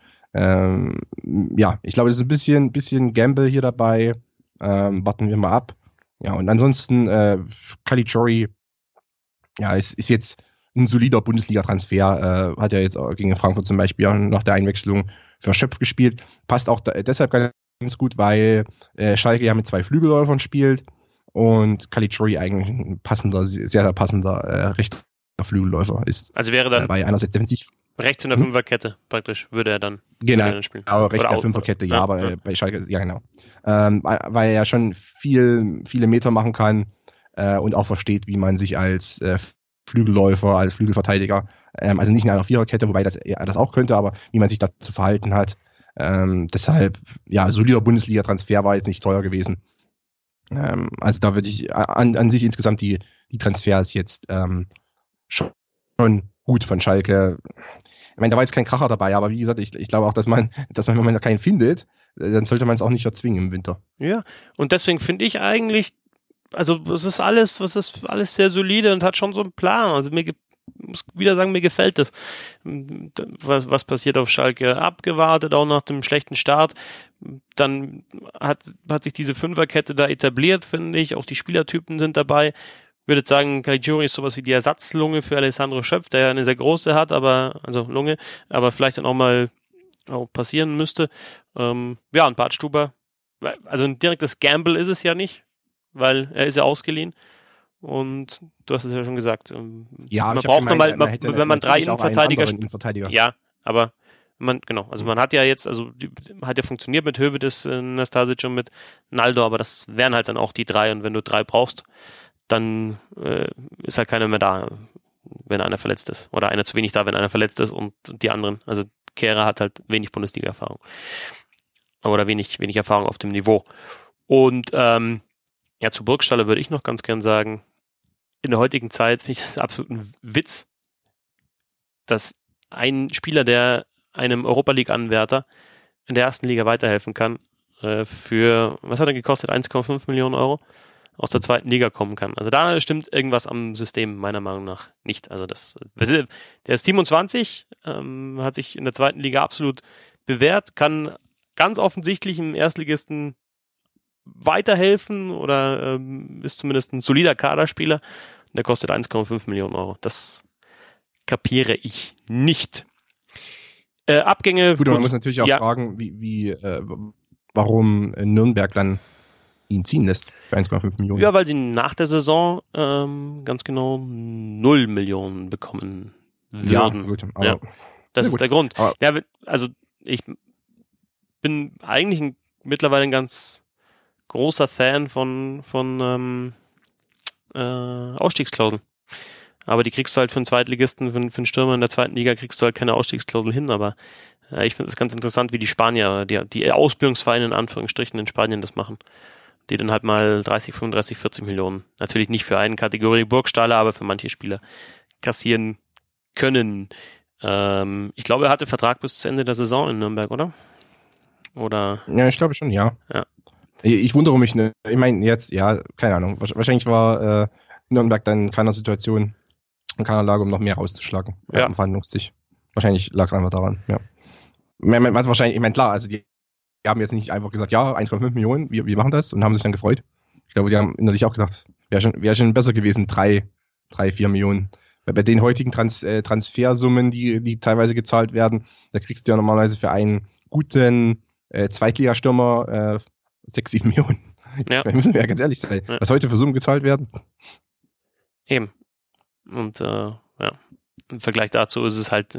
Ich glaube, das ist ein bisschen Gamble hier dabei. Warten wir mal ab. Ja, und ansonsten Caligiuri, ja, ist jetzt ein solider Bundesliga-Transfer. Hat ja jetzt auch gegen Frankfurt zum Beispiel nach der Einwechslung für Schöpf gespielt. Passt auch deshalb ganz gut, weil Schalke ja mit 2 Flügelläufern spielt und Caligiuri eigentlich ein sehr passender rechter Flügelläufer ist.
Also wäre dann
bei einerseits defensiv
rechts in der Fünferkette praktisch würde er dann spielen.
Genau, rechts in der Fünferkette, ja, aber bei Schalke, ja genau. Weil er ja schon viele Meter machen kann und auch versteht, wie man sich als Flügelläufer, als Flügelverteidiger, also nicht in einer Viererkette, wobei er das auch könnte, aber wie man sich da zu verhalten hat. Deshalb, ja, solider Bundesliga-Transfer, war jetzt nicht teuer gewesen. Also da würde ich an sich insgesamt die Transfers jetzt schon gut von Schalke. Ich meine, da war jetzt kein Kracher dabei, aber wie gesagt, ich glaube auch, dass man, wenn man da keinen findet, dann sollte man es auch nicht erzwingen im Winter.
Ja, und deswegen finde ich eigentlich, also das ist alles sehr solide und hat schon so einen Plan. Also muss wieder sagen, mir gefällt das. Was passiert auf Schalke? Abgewartet, auch nach dem schlechten Start. Dann hat sich diese Fünferkette da etabliert, finde ich. Auch die Spielertypen sind dabei. Ich würde jetzt sagen, Caligiuri ist sowas wie die Ersatzlunge für Alessandro Schöpf, der ja eine sehr große hat, aber vielleicht dann auch mal passieren müsste. Und Bartstuber, also ein direktes Gamble ist es ja nicht, weil er ist ja ausgeliehen. Und du hast es ja schon gesagt.
Ja,
man braucht nochmal, wenn man 3
Innenverteidiger.
Ja, aber man hat ja jetzt, hat ja funktioniert mit Höwedes, Nastasic und mit Naldo, aber das wären halt dann auch die 3, und wenn du 3 brauchst, dann ist halt keiner mehr da, wenn einer verletzt ist. Oder einer zu wenig da, wenn einer verletzt ist, und die anderen, also Kehrer hat halt wenig Bundesliga-Erfahrung. Oder wenig Erfahrung auf dem Niveau. Und zu Burgstaller würde ich noch ganz gern sagen, in der heutigen Zeit finde ich das absolut ein Witz, dass ein Spieler, der einem Europa-League-Anwärter in der ersten Liga weiterhelfen kann, für, was hat er gekostet, 1,5 Millionen Euro, aus der zweiten Liga kommen kann. Also da stimmt irgendwas am System meiner Meinung nach nicht. Also der ist 27, hat sich in der zweiten Liga absolut bewährt, kann ganz offensichtlich im Erstligisten weiterhelfen oder ist zumindest ein solider Kaderspieler. Der kostet 1,5 Millionen Euro. Das kapiere ich nicht. Abgänge.
Gut, aber man muss natürlich auch fragen, warum Nürnberg dann ihn ziehen lässt für 1,5 Millionen.
Ja, weil sie nach der Saison ganz genau 0 Millionen bekommen würden.
Ja, gut, aber
ja, das ist
gut.
der Grund.
Aber
Ja, also ich bin eigentlich mittlerweile ein ganz großer Fan von Ausstiegsklauseln. Aber die kriegst du halt für einen Zweitligisten, für einen Stürmer in der zweiten Liga kriegst du halt keine Ausstiegsklausel hin, aber ich finde es ganz interessant, wie die Spanier, die Ausbildungsvereine in Anführungsstrichen in Spanien das machen. Die dann halt mal 30, 35, 40 Millionen, natürlich nicht für eine Kategorie Burgstaller, aber für manche Spieler kassieren können. Ich glaube, er hatte Vertrag bis zu Ende der Saison in Nürnberg, oder? Oder?
ja, ich glaube schon, ja.
Ja.
Ich wundere mich, ne? Ich meine, jetzt, ja, keine Ahnung. Wahrscheinlich war Nürnberg dann in keiner Situation, in keiner Lage, um noch mehr rauszuschlagen auf dem Verhandlungstisch. Wahrscheinlich lag es einfach daran, ja. Man hat wahrscheinlich, ich meine, klar, also die haben jetzt nicht einfach gesagt, ja, 1,5 Millionen, wir machen das und haben sich dann gefreut. Ich glaube, die haben innerlich auch gedacht, wäre schon besser gewesen, 3, 4 Millionen. Weil bei den heutigen Transfersummen, die teilweise gezahlt werden, da kriegst du ja normalerweise für einen guten Zweitligastürmer 6, 7 Millionen.
Ja.
Da müssen wir ja ganz ehrlich sein. Ja. Was heute für Summen gezahlt werden.
Eben. Und im Vergleich dazu ist es halt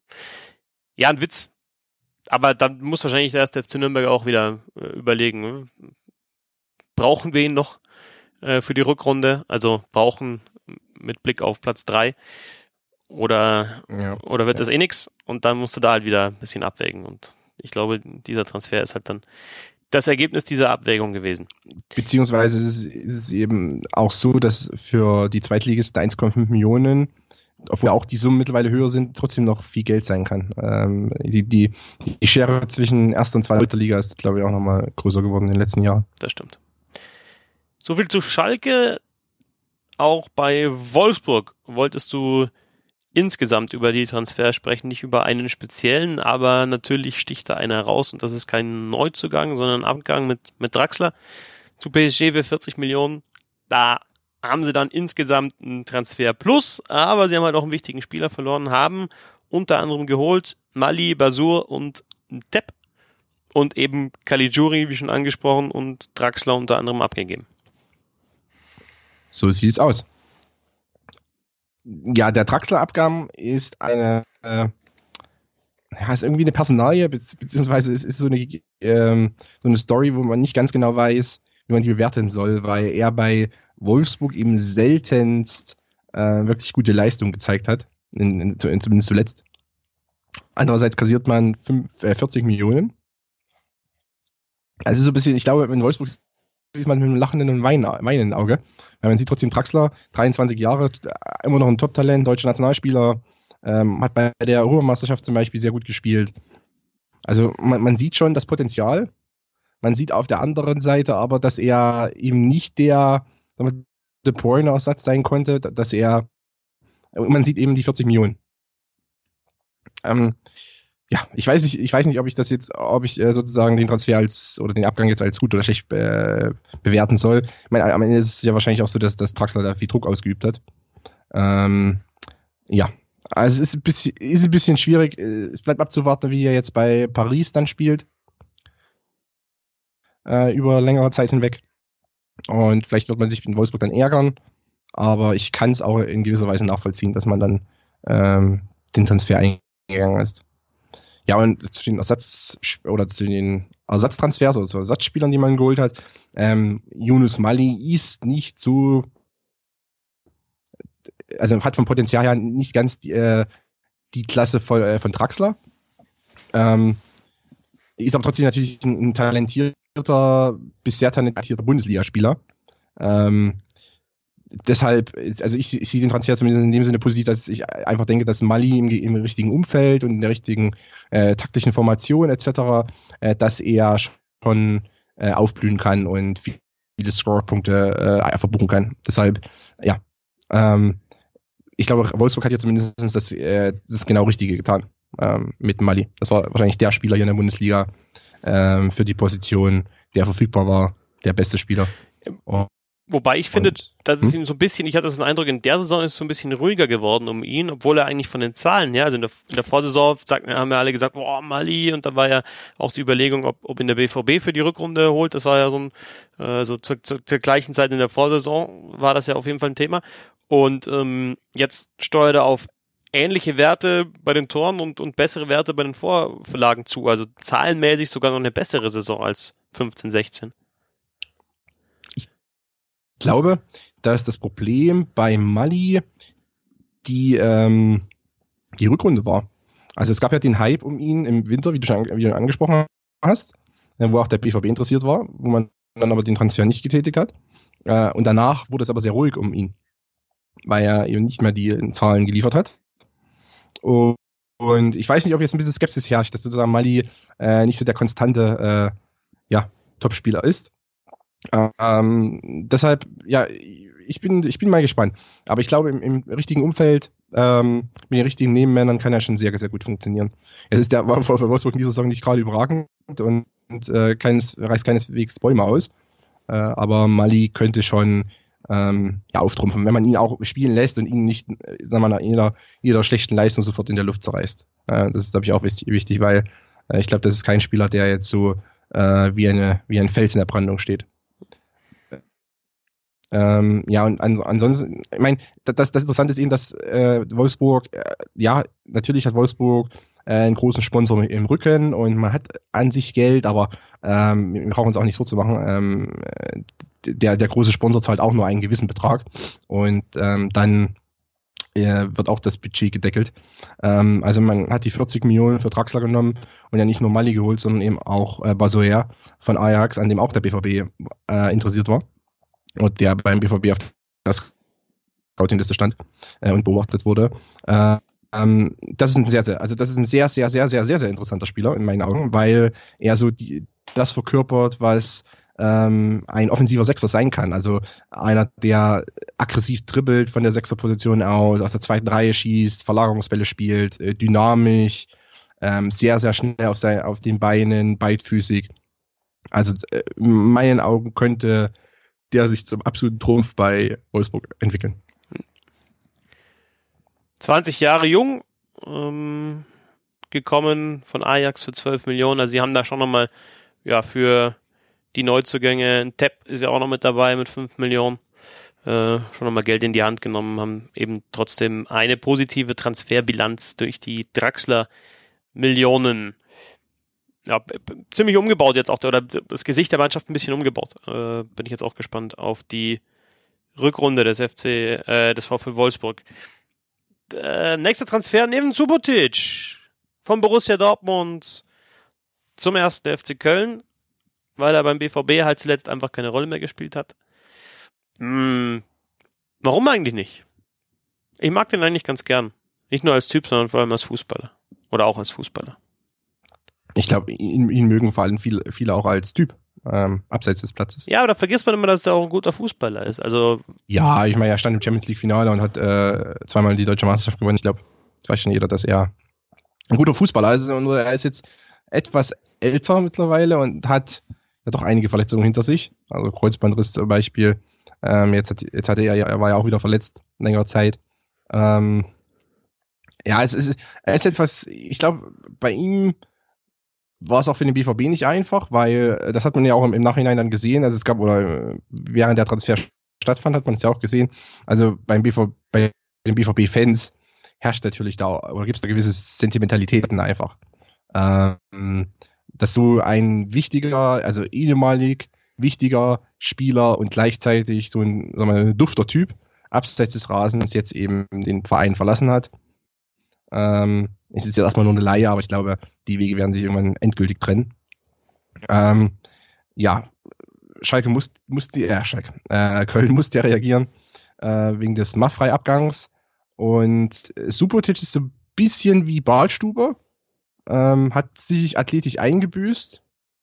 ein Witz. Aber dann muss wahrscheinlich der FC Nürnberg auch wieder überlegen, brauchen wir ihn noch für die Rückrunde? Also brauchen mit Blick auf Platz 3 oder wird das eh nix? Und dann musst du da halt wieder ein bisschen abwägen. Und ich glaube, dieser Transfer ist halt dann das Ergebnis dieser Abwägung gewesen. Beziehungsweise
ist es eben auch so, dass für die Zweitligisten 1,5 Millionen, obwohl auch die Summen mittlerweile höher sind, trotzdem noch viel Geld sein kann. Die Schere zwischen erster und zweiter Liga ist, glaube ich, auch nochmal größer geworden in den letzten Jahren.
Das stimmt. So viel zu Schalke. Auch bei Wolfsburg wolltest du insgesamt über die Transfer sprechen, nicht über einen speziellen, aber natürlich sticht da einer raus und das ist kein Neuzugang, sondern ein Abgang mit Draxler zu PSG für 40 Millionen. Da haben sie dann insgesamt einen Transfer plus, aber sie haben halt auch einen wichtigen Spieler verloren, haben unter anderem geholt Mali, Basur und Tepp und eben Caligiuri, wie schon angesprochen, und Draxler unter anderem abgegeben.
So sieht es aus. Ja, der Draxler-Abgang ist ist irgendwie eine Personalie, beziehungsweise es ist so eine Story, wo man nicht ganz genau weiß, wie man die bewerten soll, weil er bei Wolfsburg eben seltenst wirklich gute Leistung gezeigt hat, zumindest zuletzt. Andererseits kassiert man 40 Millionen. Also so ein bisschen, ich glaube, in Wolfsburg sieht man mit einem lachenden und weinenden Auge. Weil man sieht trotzdem Draxler, 23 Jahre, immer noch ein Top-Talent, deutscher Nationalspieler, hat bei der Europameisterschaft zum Beispiel sehr gut gespielt. Also man sieht schon das Potenzial. Man sieht auf der anderen Seite aber, dass er eben nicht der De Bruyne-Ersatz sein konnte, man sieht eben die 40 Millionen. Ich weiß nicht, ob ich sozusagen den Transfer oder den Abgang jetzt als gut oder schlecht bewerten soll. Ich meine, am Ende ist es ja wahrscheinlich auch so, dass Draxler da viel Druck ausgeübt hat. Also es ist ein bisschen schwierig. Es bleibt abzuwarten, wie er jetzt bei Paris dann spielt. Über längere Zeit hinweg. Und vielleicht wird man sich in Wolfsburg dann ärgern. Aber ich kann es auch in gewisser Weise nachvollziehen, dass man dann den Transfer eingegangen ist. Ja, und zu den Ersatztransfers oder zu Ersatzspielern, die man geholt hat, Yunus Mali ist nicht so, also hat vom Potenzial her nicht ganz die Klasse von Draxler. Ist aber trotzdem natürlich ein talentierter, bis sehr talentierter Bundesligaspieler. Deshalb, ich sehe den Transfer zumindest in dem Sinne positiv, dass ich einfach denke, dass Mali im richtigen Umfeld und in der richtigen taktischen Formation etc., dass er schon aufblühen kann und viele Score-Punkte verbuchen kann. Deshalb, ja, ich glaube, Wolfsburg hat ja zumindest das genau Richtige getan mit Mali. Das war wahrscheinlich der Spieler hier in der Bundesliga für die Position, der verfügbar war, der beste Spieler.
Wobei ich finde,
Und,
dass es ihm so ein bisschen, ich hatte so einen Eindruck, in der Saison ist es so ein bisschen ruhiger geworden um ihn, obwohl er eigentlich von den Zahlen, ja, also in der Vorsaison haben ja alle gesagt, boah, Mali, und da war ja auch die Überlegung, ob ihn der BVB für die Rückrunde holt, das war ja so zur gleichen Zeit in der Vorsaison war das ja auf jeden Fall ein Thema. Und jetzt steuert er auf ähnliche Werte bei den Toren und bessere Werte bei den Vorlagen zu, also zahlenmäßig sogar noch eine bessere Saison als 15, 16.
Ich glaube, da ist das Problem bei Mali die Rückrunde war. Also es gab ja den Hype um ihn im Winter, wie du angesprochen hast, wo auch der BVB interessiert war, wo man dann aber den Transfer nicht getätigt hat. Und danach wurde es aber sehr ruhig um ihn, weil er eben nicht mehr die Zahlen geliefert hat. Und ich weiß nicht, ob jetzt ein bisschen Skepsis herrscht, dass sozusagen Mali nicht so der konstante Topspieler ist. Deshalb, ja, ich bin mal gespannt. Aber ich glaube, im richtigen Umfeld, mit den richtigen Nebenmännern kann er schon sehr, sehr gut funktionieren. War für Wolfsburg in dieser Saison nicht gerade überragend und reißt keineswegs Bäume aus. Aber Mali könnte schon auftrumpfen, wenn man ihn auch spielen lässt und ihn nicht, sagen wir mal, nach jeder schlechten Leistung sofort in der Luft zerreißt. Das ist, glaube ich, auch wichtig, weil ich glaube, das ist kein Spieler, der jetzt so wie ein Fels in der Brandung steht. Und ansonsten, ich meine, das Interessante ist eben, dass Wolfsburg, natürlich hat Wolfsburg einen großen Sponsor im Rücken und man hat an sich Geld, aber wir brauchen uns auch nicht so zu machen. Der große Sponsor zahlt auch nur einen gewissen Betrag und dann wird auch das Budget gedeckelt. Also man hat die 40 Millionen für Draxler genommen und ja nicht nur Mali geholt, sondern eben auch Bazoer von Ajax, an dem auch der BVB interessiert war und der beim BVB auf der Scouting-Liste stand und beobachtet wurde. Das ist ein sehr, sehr interessanter Spieler in meinen Augen, weil er so das verkörpert, was ein offensiver Sechser sein kann. Also einer, der aggressiv dribbelt von der Sechserposition aus der zweiten Reihe schießt, Verlagerungsbälle spielt, dynamisch, sehr, sehr schnell auf den Beinen, beidfüßig. Also in meinen Augen könnte der sich zum absoluten Trumpf bei Wolfsburg entwickeln.
20 Jahre jung, gekommen von Ajax für 12 Millionen. Also sie haben da schon nochmal, für die Neuzugänge, ein Tepp ist ja auch noch mit dabei mit 5 Millionen, schon nochmal Geld in die Hand genommen, haben eben trotzdem eine positive Transferbilanz durch die Draxler-Millionen. Ja, ziemlich umgebaut jetzt auch, oder das Gesicht der Mannschaft ein bisschen umgebaut. Bin ich jetzt auch gespannt auf die Rückrunde des VfL Wolfsburg. Nächster Transfer neben Subotic von Borussia Dortmund zum 1. FC Köln, weil er beim BVB halt zuletzt einfach keine Rolle mehr gespielt hat. Warum eigentlich nicht? Ich mag den eigentlich ganz gern. Nicht nur als Typ, sondern vor allem als Fußballer. Oder auch als Fußballer.
Ich glaube, ihn mögen vor allem viele auch als Typ, abseits des Platzes.
Ja, aber da vergisst man immer, dass er auch ein guter Fußballer ist. Also
ja, ich meine, er stand im Champions League Finale und hat zweimal die Deutsche Meisterschaft gewonnen. Ich glaube, das weiß schon jeder, dass er ein guter Fußballer ist. Und er ist jetzt etwas älter mittlerweile und hat doch einige Verletzungen hinter sich. Also Kreuzbandriss zum Beispiel. Jetzt hat er war ja auch wieder verletzt, längere Zeit. Er ist etwas, ich glaube, bei ihm war es auch für den BVB nicht einfach, weil das hat man ja auch im Nachhinein dann gesehen. Also es gab, oder während der Transfer stattfand, hat man es ja auch gesehen. Also bei den BVB-Fans herrscht natürlich oder gibt es da gewisse Sentimentalitäten einfach. Dass so ein ehemalig wichtiger Spieler und gleichzeitig so ein dufter Typ abseits des Rasens jetzt eben den Verein verlassen hat. Es ist jetzt erstmal nur eine Leihe, aber ich glaube, die Wege werden sich irgendwann endgültig trennen. Köln musste ja reagieren wegen des Maffrey-Abgangs und Subotic ist so ein bisschen wie Bartstuber, hat sich athletisch eingebüßt,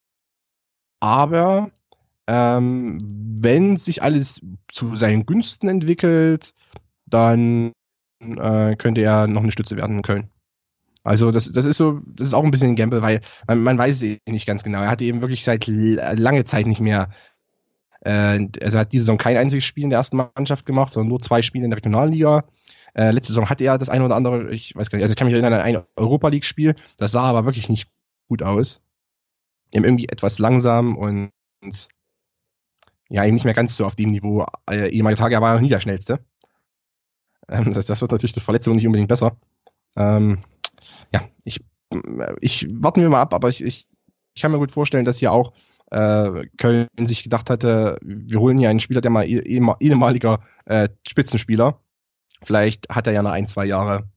aber wenn sich alles zu seinen Gunsten entwickelt, dann könnte er noch eine Stütze werden in Köln. Also das ist auch ein bisschen ein Gamble, weil man weiß es nicht ganz genau. Er hatte eben wirklich seit lange Zeit nicht mehr Also er hat diese Saison kein einziges Spiel in der ersten Mannschaft gemacht, sondern nur 2 Spiele in der Regionalliga. Letzte Saison hatte er das eine oder andere, ich weiß gar nicht, also ich kann mich erinnern an ein Europa-League-Spiel, das sah aber wirklich nicht gut aus. Irgendwie etwas langsam und ja, eben nicht mehr ganz so auf dem Niveau. Ehemaliger Tage, er war noch nie der Schnellste. Das wird natürlich durch Verletzungen nicht unbedingt besser. Ja, ich warten wir mal ab, aber ich kann mir gut vorstellen, dass hier auch Köln sich gedacht hatte, wir holen hier einen Spieler, der mal ehemaliger Spitzenspieler. Vielleicht hat er ja noch 1-2 Jahre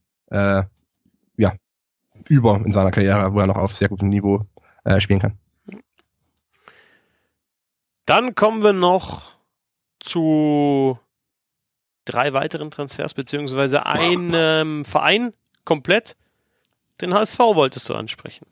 über in seiner Karriere, wo er noch auf sehr gutem Niveau spielen kann.
Dann kommen wir noch zu 3 weiteren Transfers, beziehungsweise einem Verein komplett. Den HSV wolltest du ansprechen.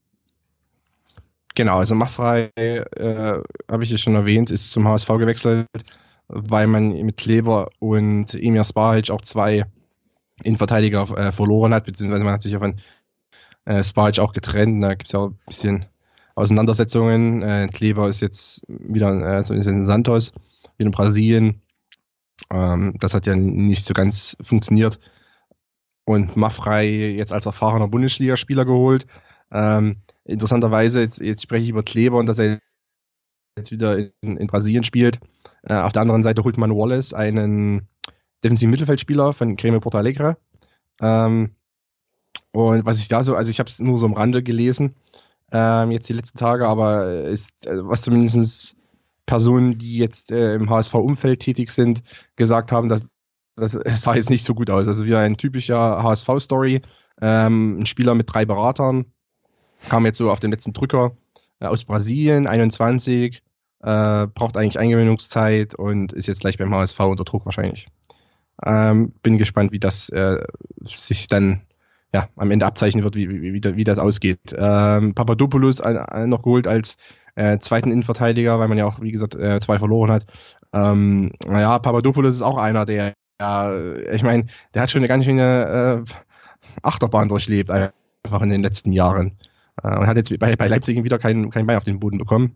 Genau, also Maffrey, habe ich ja schon erwähnt, ist zum HSV gewechselt, weil man mit Kleber und Emir Sparic auch 2 Innenverteidiger verloren hat, beziehungsweise man hat sich ja von Sparic auch getrennt. Da gibt es ja auch ein bisschen Auseinandersetzungen. Kleber ist jetzt wieder ist in Santos, wieder in Brasilien. Das hat ja nicht so ganz funktioniert. Und Maffrey jetzt als erfahrener Bundesligaspieler geholt. Interessanterweise, jetzt spreche ich über Kleber und dass er jetzt wieder in Brasilien spielt. Auf der anderen Seite holt man Wallace, einen defensiven Mittelfeldspieler von Grêmio Porto Alegre. Und was ich da so, also ich habe es nur so am Rande gelesen, jetzt die letzten Tage, aber was zumindest Personen, die jetzt im HSV-Umfeld tätig sind, gesagt haben, dass das sah jetzt nicht so gut aus. Also wie ein typischer HSV-Story. Ein Spieler mit 3 Beratern, kam jetzt so auf den letzten Drücker aus Brasilien, 21, braucht eigentlich Eingewöhnungszeit und ist jetzt gleich beim HSV unter Druck wahrscheinlich. Bin gespannt, wie das sich dann am Ende abzeichnen wird, wie das ausgeht. Papadopoulos noch geholt als zweiten Innenverteidiger, weil man ja auch, wie gesagt, 2 verloren hat. Papadopoulos ist auch einer, der ich meine, der hat schon eine ganz schöne Achterbahn durchlebt, einfach in den letzten Jahren. Und hat jetzt bei Leipzig wieder kein Bein auf den Boden bekommen.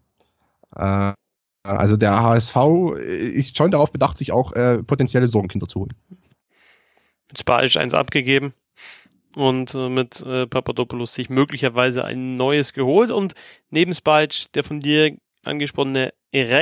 Also der HSV ist schon darauf bedacht, sich auch potenzielle Sorgenkinder zu holen.
Mit Sparic 1 abgegeben und mit Papadopoulos sich möglicherweise ein neues geholt und neben Sparic der von dir angesprochene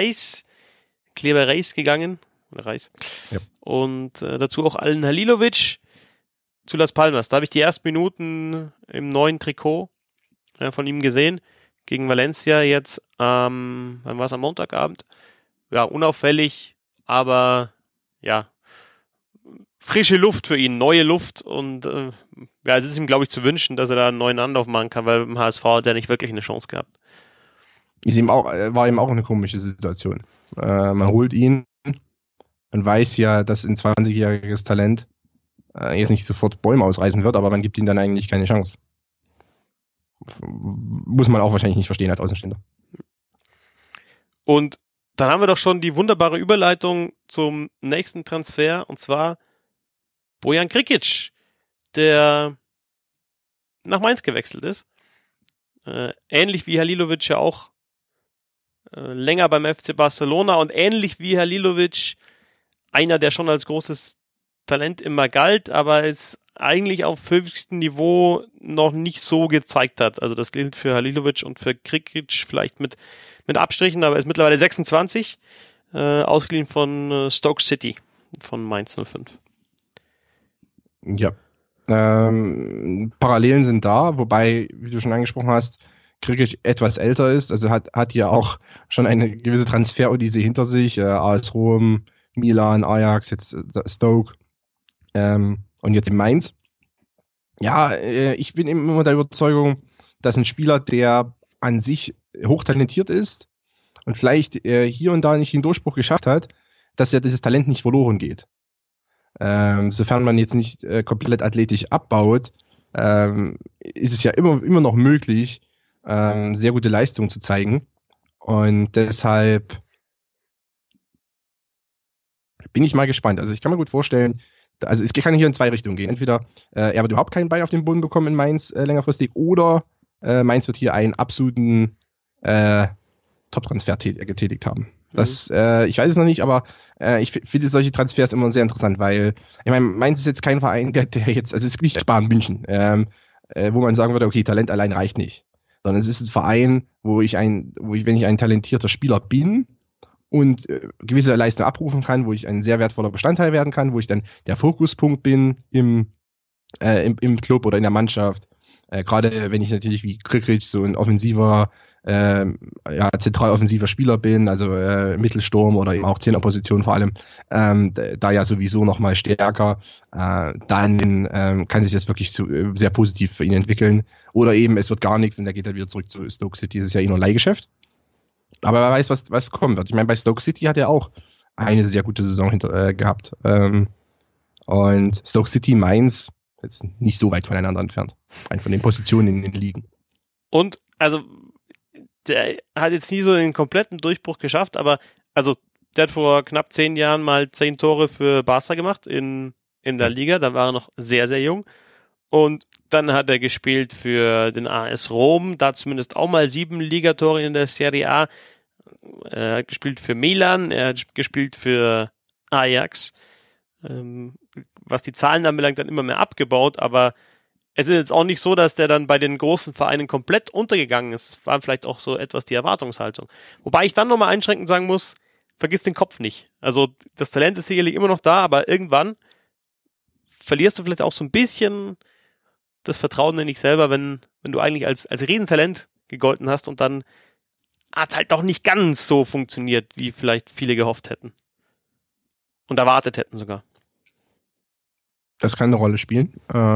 Kleber Reis gegangen. Reis. Ja. Und dazu auch Alen Halilovic zu Las Palmas. Da habe ich die ersten Minuten im neuen Trikot von ihm gesehen. Gegen Valencia jetzt, wann war es, am Montagabend? Ja, unauffällig, aber ja, frische Luft für ihn, neue Luft und es ist ihm, glaube ich, zu wünschen, dass er da einen neuen Anlauf machen kann, weil beim HSV hat er nicht wirklich eine Chance gehabt.
War ihm auch eine komische Situation. Man holt ihn, man weiß ja, dass ein 20-jähriges Talent jetzt nicht sofort Bäume ausreißen wird, aber man gibt ihm dann eigentlich keine Chance. Muss man auch wahrscheinlich nicht verstehen als Außenstehender.
Und dann haben wir doch schon die wunderbare Überleitung zum nächsten Transfer, und zwar Bojan Krikic, der nach Mainz gewechselt ist. Ähnlich wie Halilovic ja auch länger beim FC Barcelona und ähnlich wie Halilovic einer, der schon als großes Talent immer galt, aber es eigentlich auf höchstem Niveau noch nicht so gezeigt hat. Also das gilt für Halilovic und für Krikic vielleicht mit Abstrichen, aber er ist mittlerweile 26, ausgeliehen von Stoke City, von Mainz 05.
Ja, Parallelen sind da, wobei, wie du schon angesprochen hast, Krikic etwas älter ist, also hat hier auch schon eine gewisse Transfer-Odyssee hinter sich, AS Rom, Milan, Ajax, jetzt Stoke und jetzt in Mainz. Ja, ich bin immer der Überzeugung, dass ein Spieler, der an sich hochtalentiert ist und vielleicht hier und da nicht den Durchbruch geschafft hat, dass ja dieses Talent nicht verloren geht. Sofern man jetzt nicht komplett athletisch abbaut, ist es ja immer noch möglich, sehr gute Leistungen zu zeigen. Und deshalb bin ich mal gespannt. Also ich kann mir gut vorstellen, also es kann hier in 2 Richtungen gehen. Entweder er wird überhaupt kein Bein auf den Boden bekommen in Mainz längerfristig, oder Mainz wird hier einen absoluten Top-Transfer getätigt haben. Das, ich weiß es noch nicht, aber ich finde solche Transfers immer sehr interessant, weil, ich meine, Mainz ist jetzt kein Verein, der jetzt, also es ist nicht Bayern München, wo man sagen würde, okay, Talent allein reicht nicht. Sondern es ist ein Verein, wenn ich ein talentierter Spieler bin und gewisse Leistung abrufen kann, wo ich ein sehr wertvoller Bestandteil werden kann, wo ich dann der Fokuspunkt bin im Club oder in der Mannschaft. Gerade wenn ich natürlich wie Krikic so ein offensiver, zentral offensiver Spieler bin, also Mittelsturm oder eben auch Zehnerposition vor allem, da ja sowieso nochmal stärker, dann kann sich das wirklich sehr positiv für ihn entwickeln. Oder eben es wird gar nichts und er geht dann wieder zurück zu Stoke City. Das ist ja eh nur ein Leihgeschäft. Aber wer weiß, was kommen wird. Ich meine, bei Stoke City hat er auch eine sehr gute Saison gehabt. Und Stoke City, Mainz, jetzt nicht so weit voneinander entfernt. Rein von den Positionen in den Ligen. Und,
also, der hat jetzt nie so den kompletten Durchbruch geschafft, aber, also, der hat vor knapp 10 Jahren mal 10 Tore für Barca gemacht in der Liga. Da war er noch sehr, sehr jung. Und dann hat er gespielt für den AS Rom, da zumindest auch mal 7 Ligatore in der Serie A. Er hat gespielt für Milan, er hat gespielt für Ajax. Was die Zahlen anbelangt, dann immer mehr abgebaut, aber es ist jetzt auch nicht so, dass der dann bei den großen Vereinen komplett untergegangen ist. War vielleicht auch so etwas die Erwartungshaltung. Wobei ich dann nochmal einschränkend sagen muss, vergiss den Kopf nicht. Also das Talent ist sicherlich immer noch da, aber irgendwann verlierst du vielleicht auch so ein bisschen das Vertrauen in dich selber, wenn du eigentlich als Riesentalent gegolten hast und dann hat es halt doch nicht ganz so funktioniert, wie vielleicht viele gehofft hätten. Und erwartet hätten sogar.
Das kann eine Rolle spielen.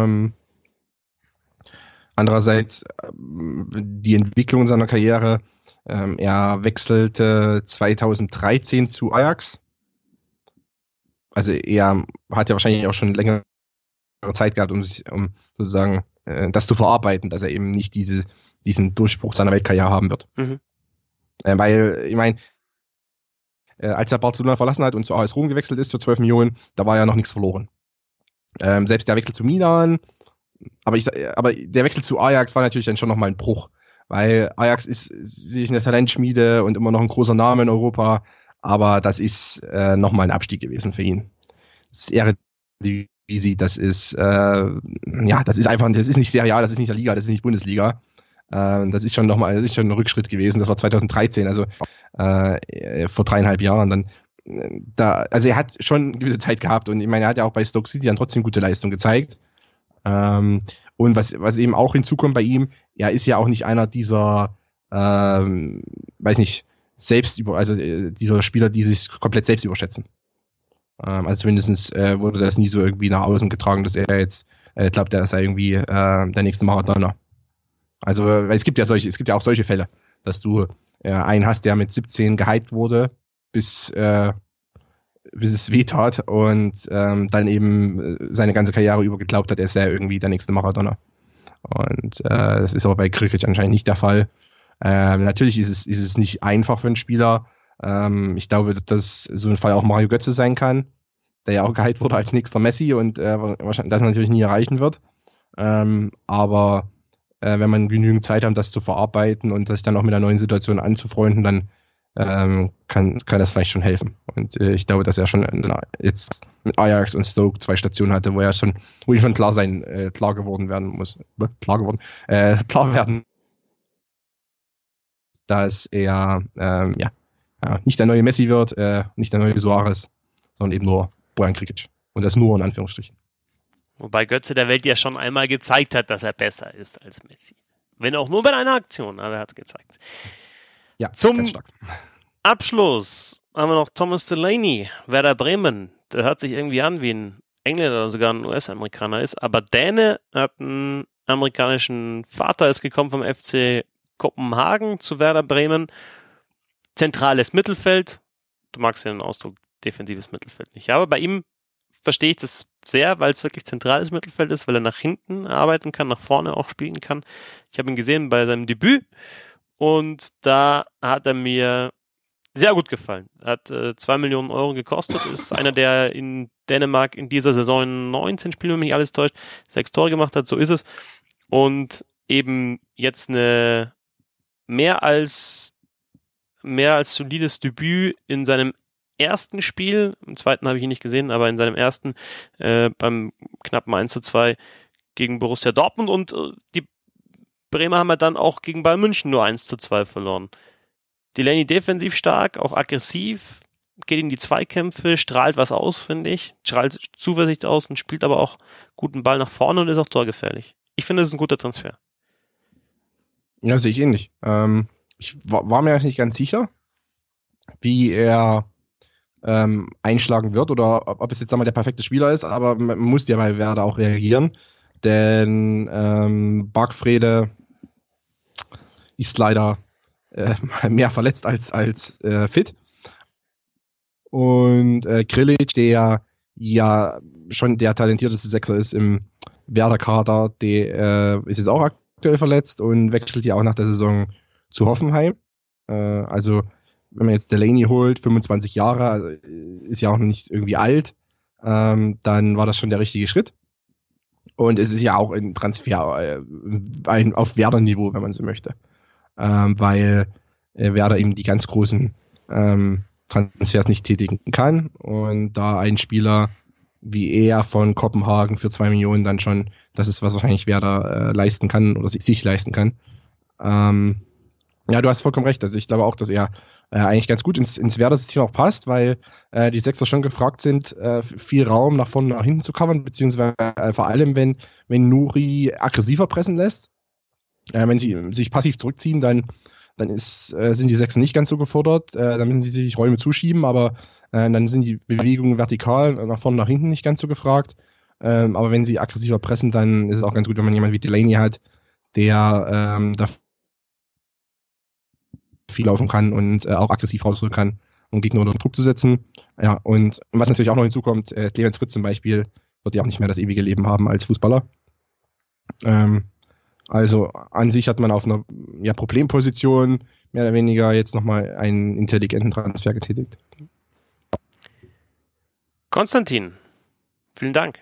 Andererseits die Entwicklung seiner Karriere. Er wechselte 2013 zu Ajax. Also er hat ja wahrscheinlich auch schon längere Zeit gehabt, um sozusagen das zu verarbeiten, dass er eben nicht diesen Durchbruch seiner Weltkarriere haben wird.
Mhm.
Weil, ich meine, als er Barcelona verlassen hat und zu AS Rom gewechselt ist für 12 Millionen, da war ja noch nichts verloren. Selbst der Wechsel zu Milan, aber der Wechsel zu Ajax war natürlich dann schon nochmal ein Bruch, weil Ajax ist sich eine Talentschmiede und immer noch ein großer Name in Europa, aber das ist nochmal ein Abstieg gewesen für ihn. Das ist Eredivisie, das ist einfach, das ist nicht Serie A, das ist nicht der Liga, das ist nicht Bundesliga. Das ist schon ein Rückschritt gewesen. Das war 2013, also vor 3,5 Jahren dann. Also er hat schon eine gewisse Zeit gehabt und ich meine, er hat ja auch bei Stoke City dann trotzdem gute Leistung gezeigt. Und was eben auch hinzukommt bei ihm, er ist ja auch nicht einer dieser, dieser Spieler, die sich komplett selbst überschätzen. Also zumindest wurde das nie so irgendwie nach außen getragen, dass er jetzt glaubt, er sei irgendwie der nächste Maradona. Also, weil es gibt ja auch solche Fälle, dass du einen hast, der mit 17 gehypt wurde, bis es weh tat und dann eben seine ganze Karriere über geglaubt hat, er sei irgendwie der nächste Maradona. Und das ist aber bei Krikic anscheinend nicht der Fall. Natürlich ist es nicht einfach für einen Spieler. Ich glaube, dass so ein Fall auch Mario Götze sein kann, der ja auch gehypt wurde als nächster Messi und wahrscheinlich das natürlich nie erreichen wird. Aber wenn man genügend Zeit hat, das zu verarbeiten und sich dann auch mit der neuen Situation anzufreunden, dann kann das vielleicht schon helfen. Und ich glaube, dass er schon jetzt mit Ajax und Stoke 2 Stationen hatte, wo ihm schon klar werden, dass er nicht der neue Messi wird, nicht der neue Suarez, sondern eben nur Bojan Krikic. Und das nur in Anführungsstrichen.
Wobei Götze der Welt ja schon einmal gezeigt hat, dass er besser ist als Messi. Wenn auch nur bei einer Aktion, aber er hat es gezeigt.
Ja,
zum
ganz stark.
Abschluss haben wir noch Thomas Delaney, Werder Bremen. Der hört sich irgendwie an wie ein Engländer oder sogar ein US-Amerikaner ist, aber Däne, hat einen amerikanischen Vater, ist gekommen vom FC Kopenhagen zu Werder Bremen. Zentrales Mittelfeld. Du magst ja den Ausdruck defensives Mittelfeld nicht. Aber bei ihm verstehe ich das sehr, weil es wirklich zentrales Mittelfeld ist, weil er nach hinten arbeiten kann, nach vorne auch spielen kann. Ich habe ihn gesehen bei seinem Debüt und da hat er mir sehr gut gefallen. Er hat 2 Millionen Euro gekostet, ist einer, der in Dänemark in dieser Saison 19 Spiele, wenn mich alles täuscht, 6 Tore gemacht hat, so ist es. Und eben jetzt eine mehr als mehr als solides Debüt in seinem ersten Spiel. Im zweiten habe ich ihn nicht gesehen, aber in seinem ersten beim knappen 1:2 gegen Borussia Dortmund, und die Bremer haben ja dann auch gegen Bayern München nur 1:2 verloren. Delaney defensiv stark, auch aggressiv, geht in die Zweikämpfe, strahlt was aus, finde ich, strahlt Zuversicht aus und spielt aber auch guten Ball nach vorne und ist auch torgefährlich. Ich finde, das ist ein guter Transfer.
Ja, sehe ich ähnlich. Ich war mir nicht ganz sicher, wie er einschlagen wird oder ob es jetzt einmal der perfekte Spieler ist, aber man muss ja bei Werder auch reagieren, denn Bargfrede ist leider mehr verletzt als fit. Und Grilic, der ja schon der talentierteste Sechser ist im Werder-Kader, der ist jetzt auch aktuell verletzt und wechselt ja auch nach der Saison zu Hoffenheim. Also wenn man jetzt Delaney holt, 25 Jahre, also ist ja auch noch nicht irgendwie alt, dann war das schon der richtige Schritt. Und es ist ja auch ein Transfer auf Werder-Niveau, wenn man so möchte. Weil Werder eben die ganz großen Transfers nicht tätigen kann. Und da ein Spieler wie er von Kopenhagen für 2 Millionen dann schon, das ist, was wahrscheinlich Werder leisten kann oder sich leisten kann. Ja, du hast vollkommen recht. Also ich glaube auch, dass er eigentlich ganz gut ins Werder-System auch passt, weil die Sechser schon gefragt sind, viel Raum nach vorne, nach hinten zu covern, beziehungsweise vor allem, wenn Nuri aggressiver pressen lässt. Wenn sie sich passiv zurückziehen, dann sind die Sechser nicht ganz so gefordert. Dann müssen sie sich Räume zuschieben, aber dann sind die Bewegungen vertikal nach vorne, nach hinten nicht ganz so gefragt. Aber wenn sie aggressiver pressen, dann ist es auch ganz gut, wenn man jemanden wie Delaney hat, der da viel laufen kann und auch aggressiv rausholen kann, um Gegner unter Druck zu setzen. Ja, und was natürlich auch noch hinzukommt, Clemens Fritz zum Beispiel wird ja auch nicht mehr das ewige Leben haben als Fußballer. Also an sich hat man auf einer Problemposition mehr oder weniger jetzt nochmal einen intelligenten Transfer getätigt.
Konstantin, vielen Dank.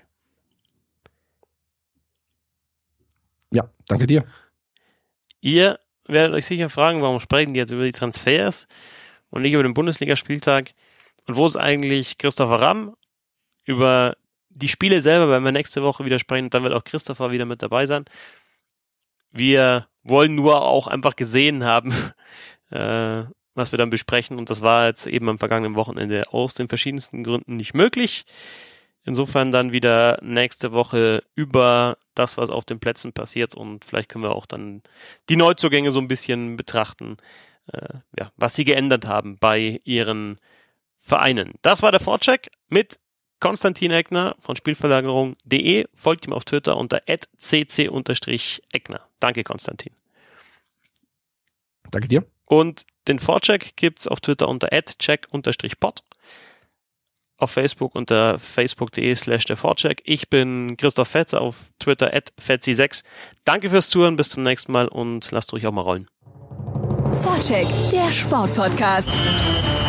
Ja, danke dir.
Ihr werdet euch sicher fragen, warum sprechen die jetzt über die Transfers und nicht über den Bundesligaspieltag? Und wo ist eigentlich Christopher Ramm? Über die Spiele selber werden wir nächste Woche wieder sprechen. Dann wird auch Christopher wieder mit dabei sein. Wir wollen nur auch einfach gesehen haben, was wir dann besprechen. Und das war jetzt eben am vergangenen Wochenende aus den verschiedensten Gründen nicht möglich. Insofern dann wieder nächste Woche über das, was auf den Plätzen passiert, und vielleicht können wir auch dann die Neuzugänge so ein bisschen betrachten, was sie geändert haben bei ihren Vereinen. Das war der Vorcheck mit Konstantin Eckner von Spielverlagerung.de. Folgt ihm auf Twitter unter @cc_Eckner. Danke, Konstantin.
Danke dir.
Und den Vorcheck gibt's auf Twitter unter @check_pod. Auf Facebook unter facebook.de/der Vorcheck. Ich bin Christoph Fetz, auf Twitter @fetzi6. Danke fürs Zuhören, bis zum nächsten Mal und lasst euch auch mal rollen.
Vorcheck, der Sportpodcast.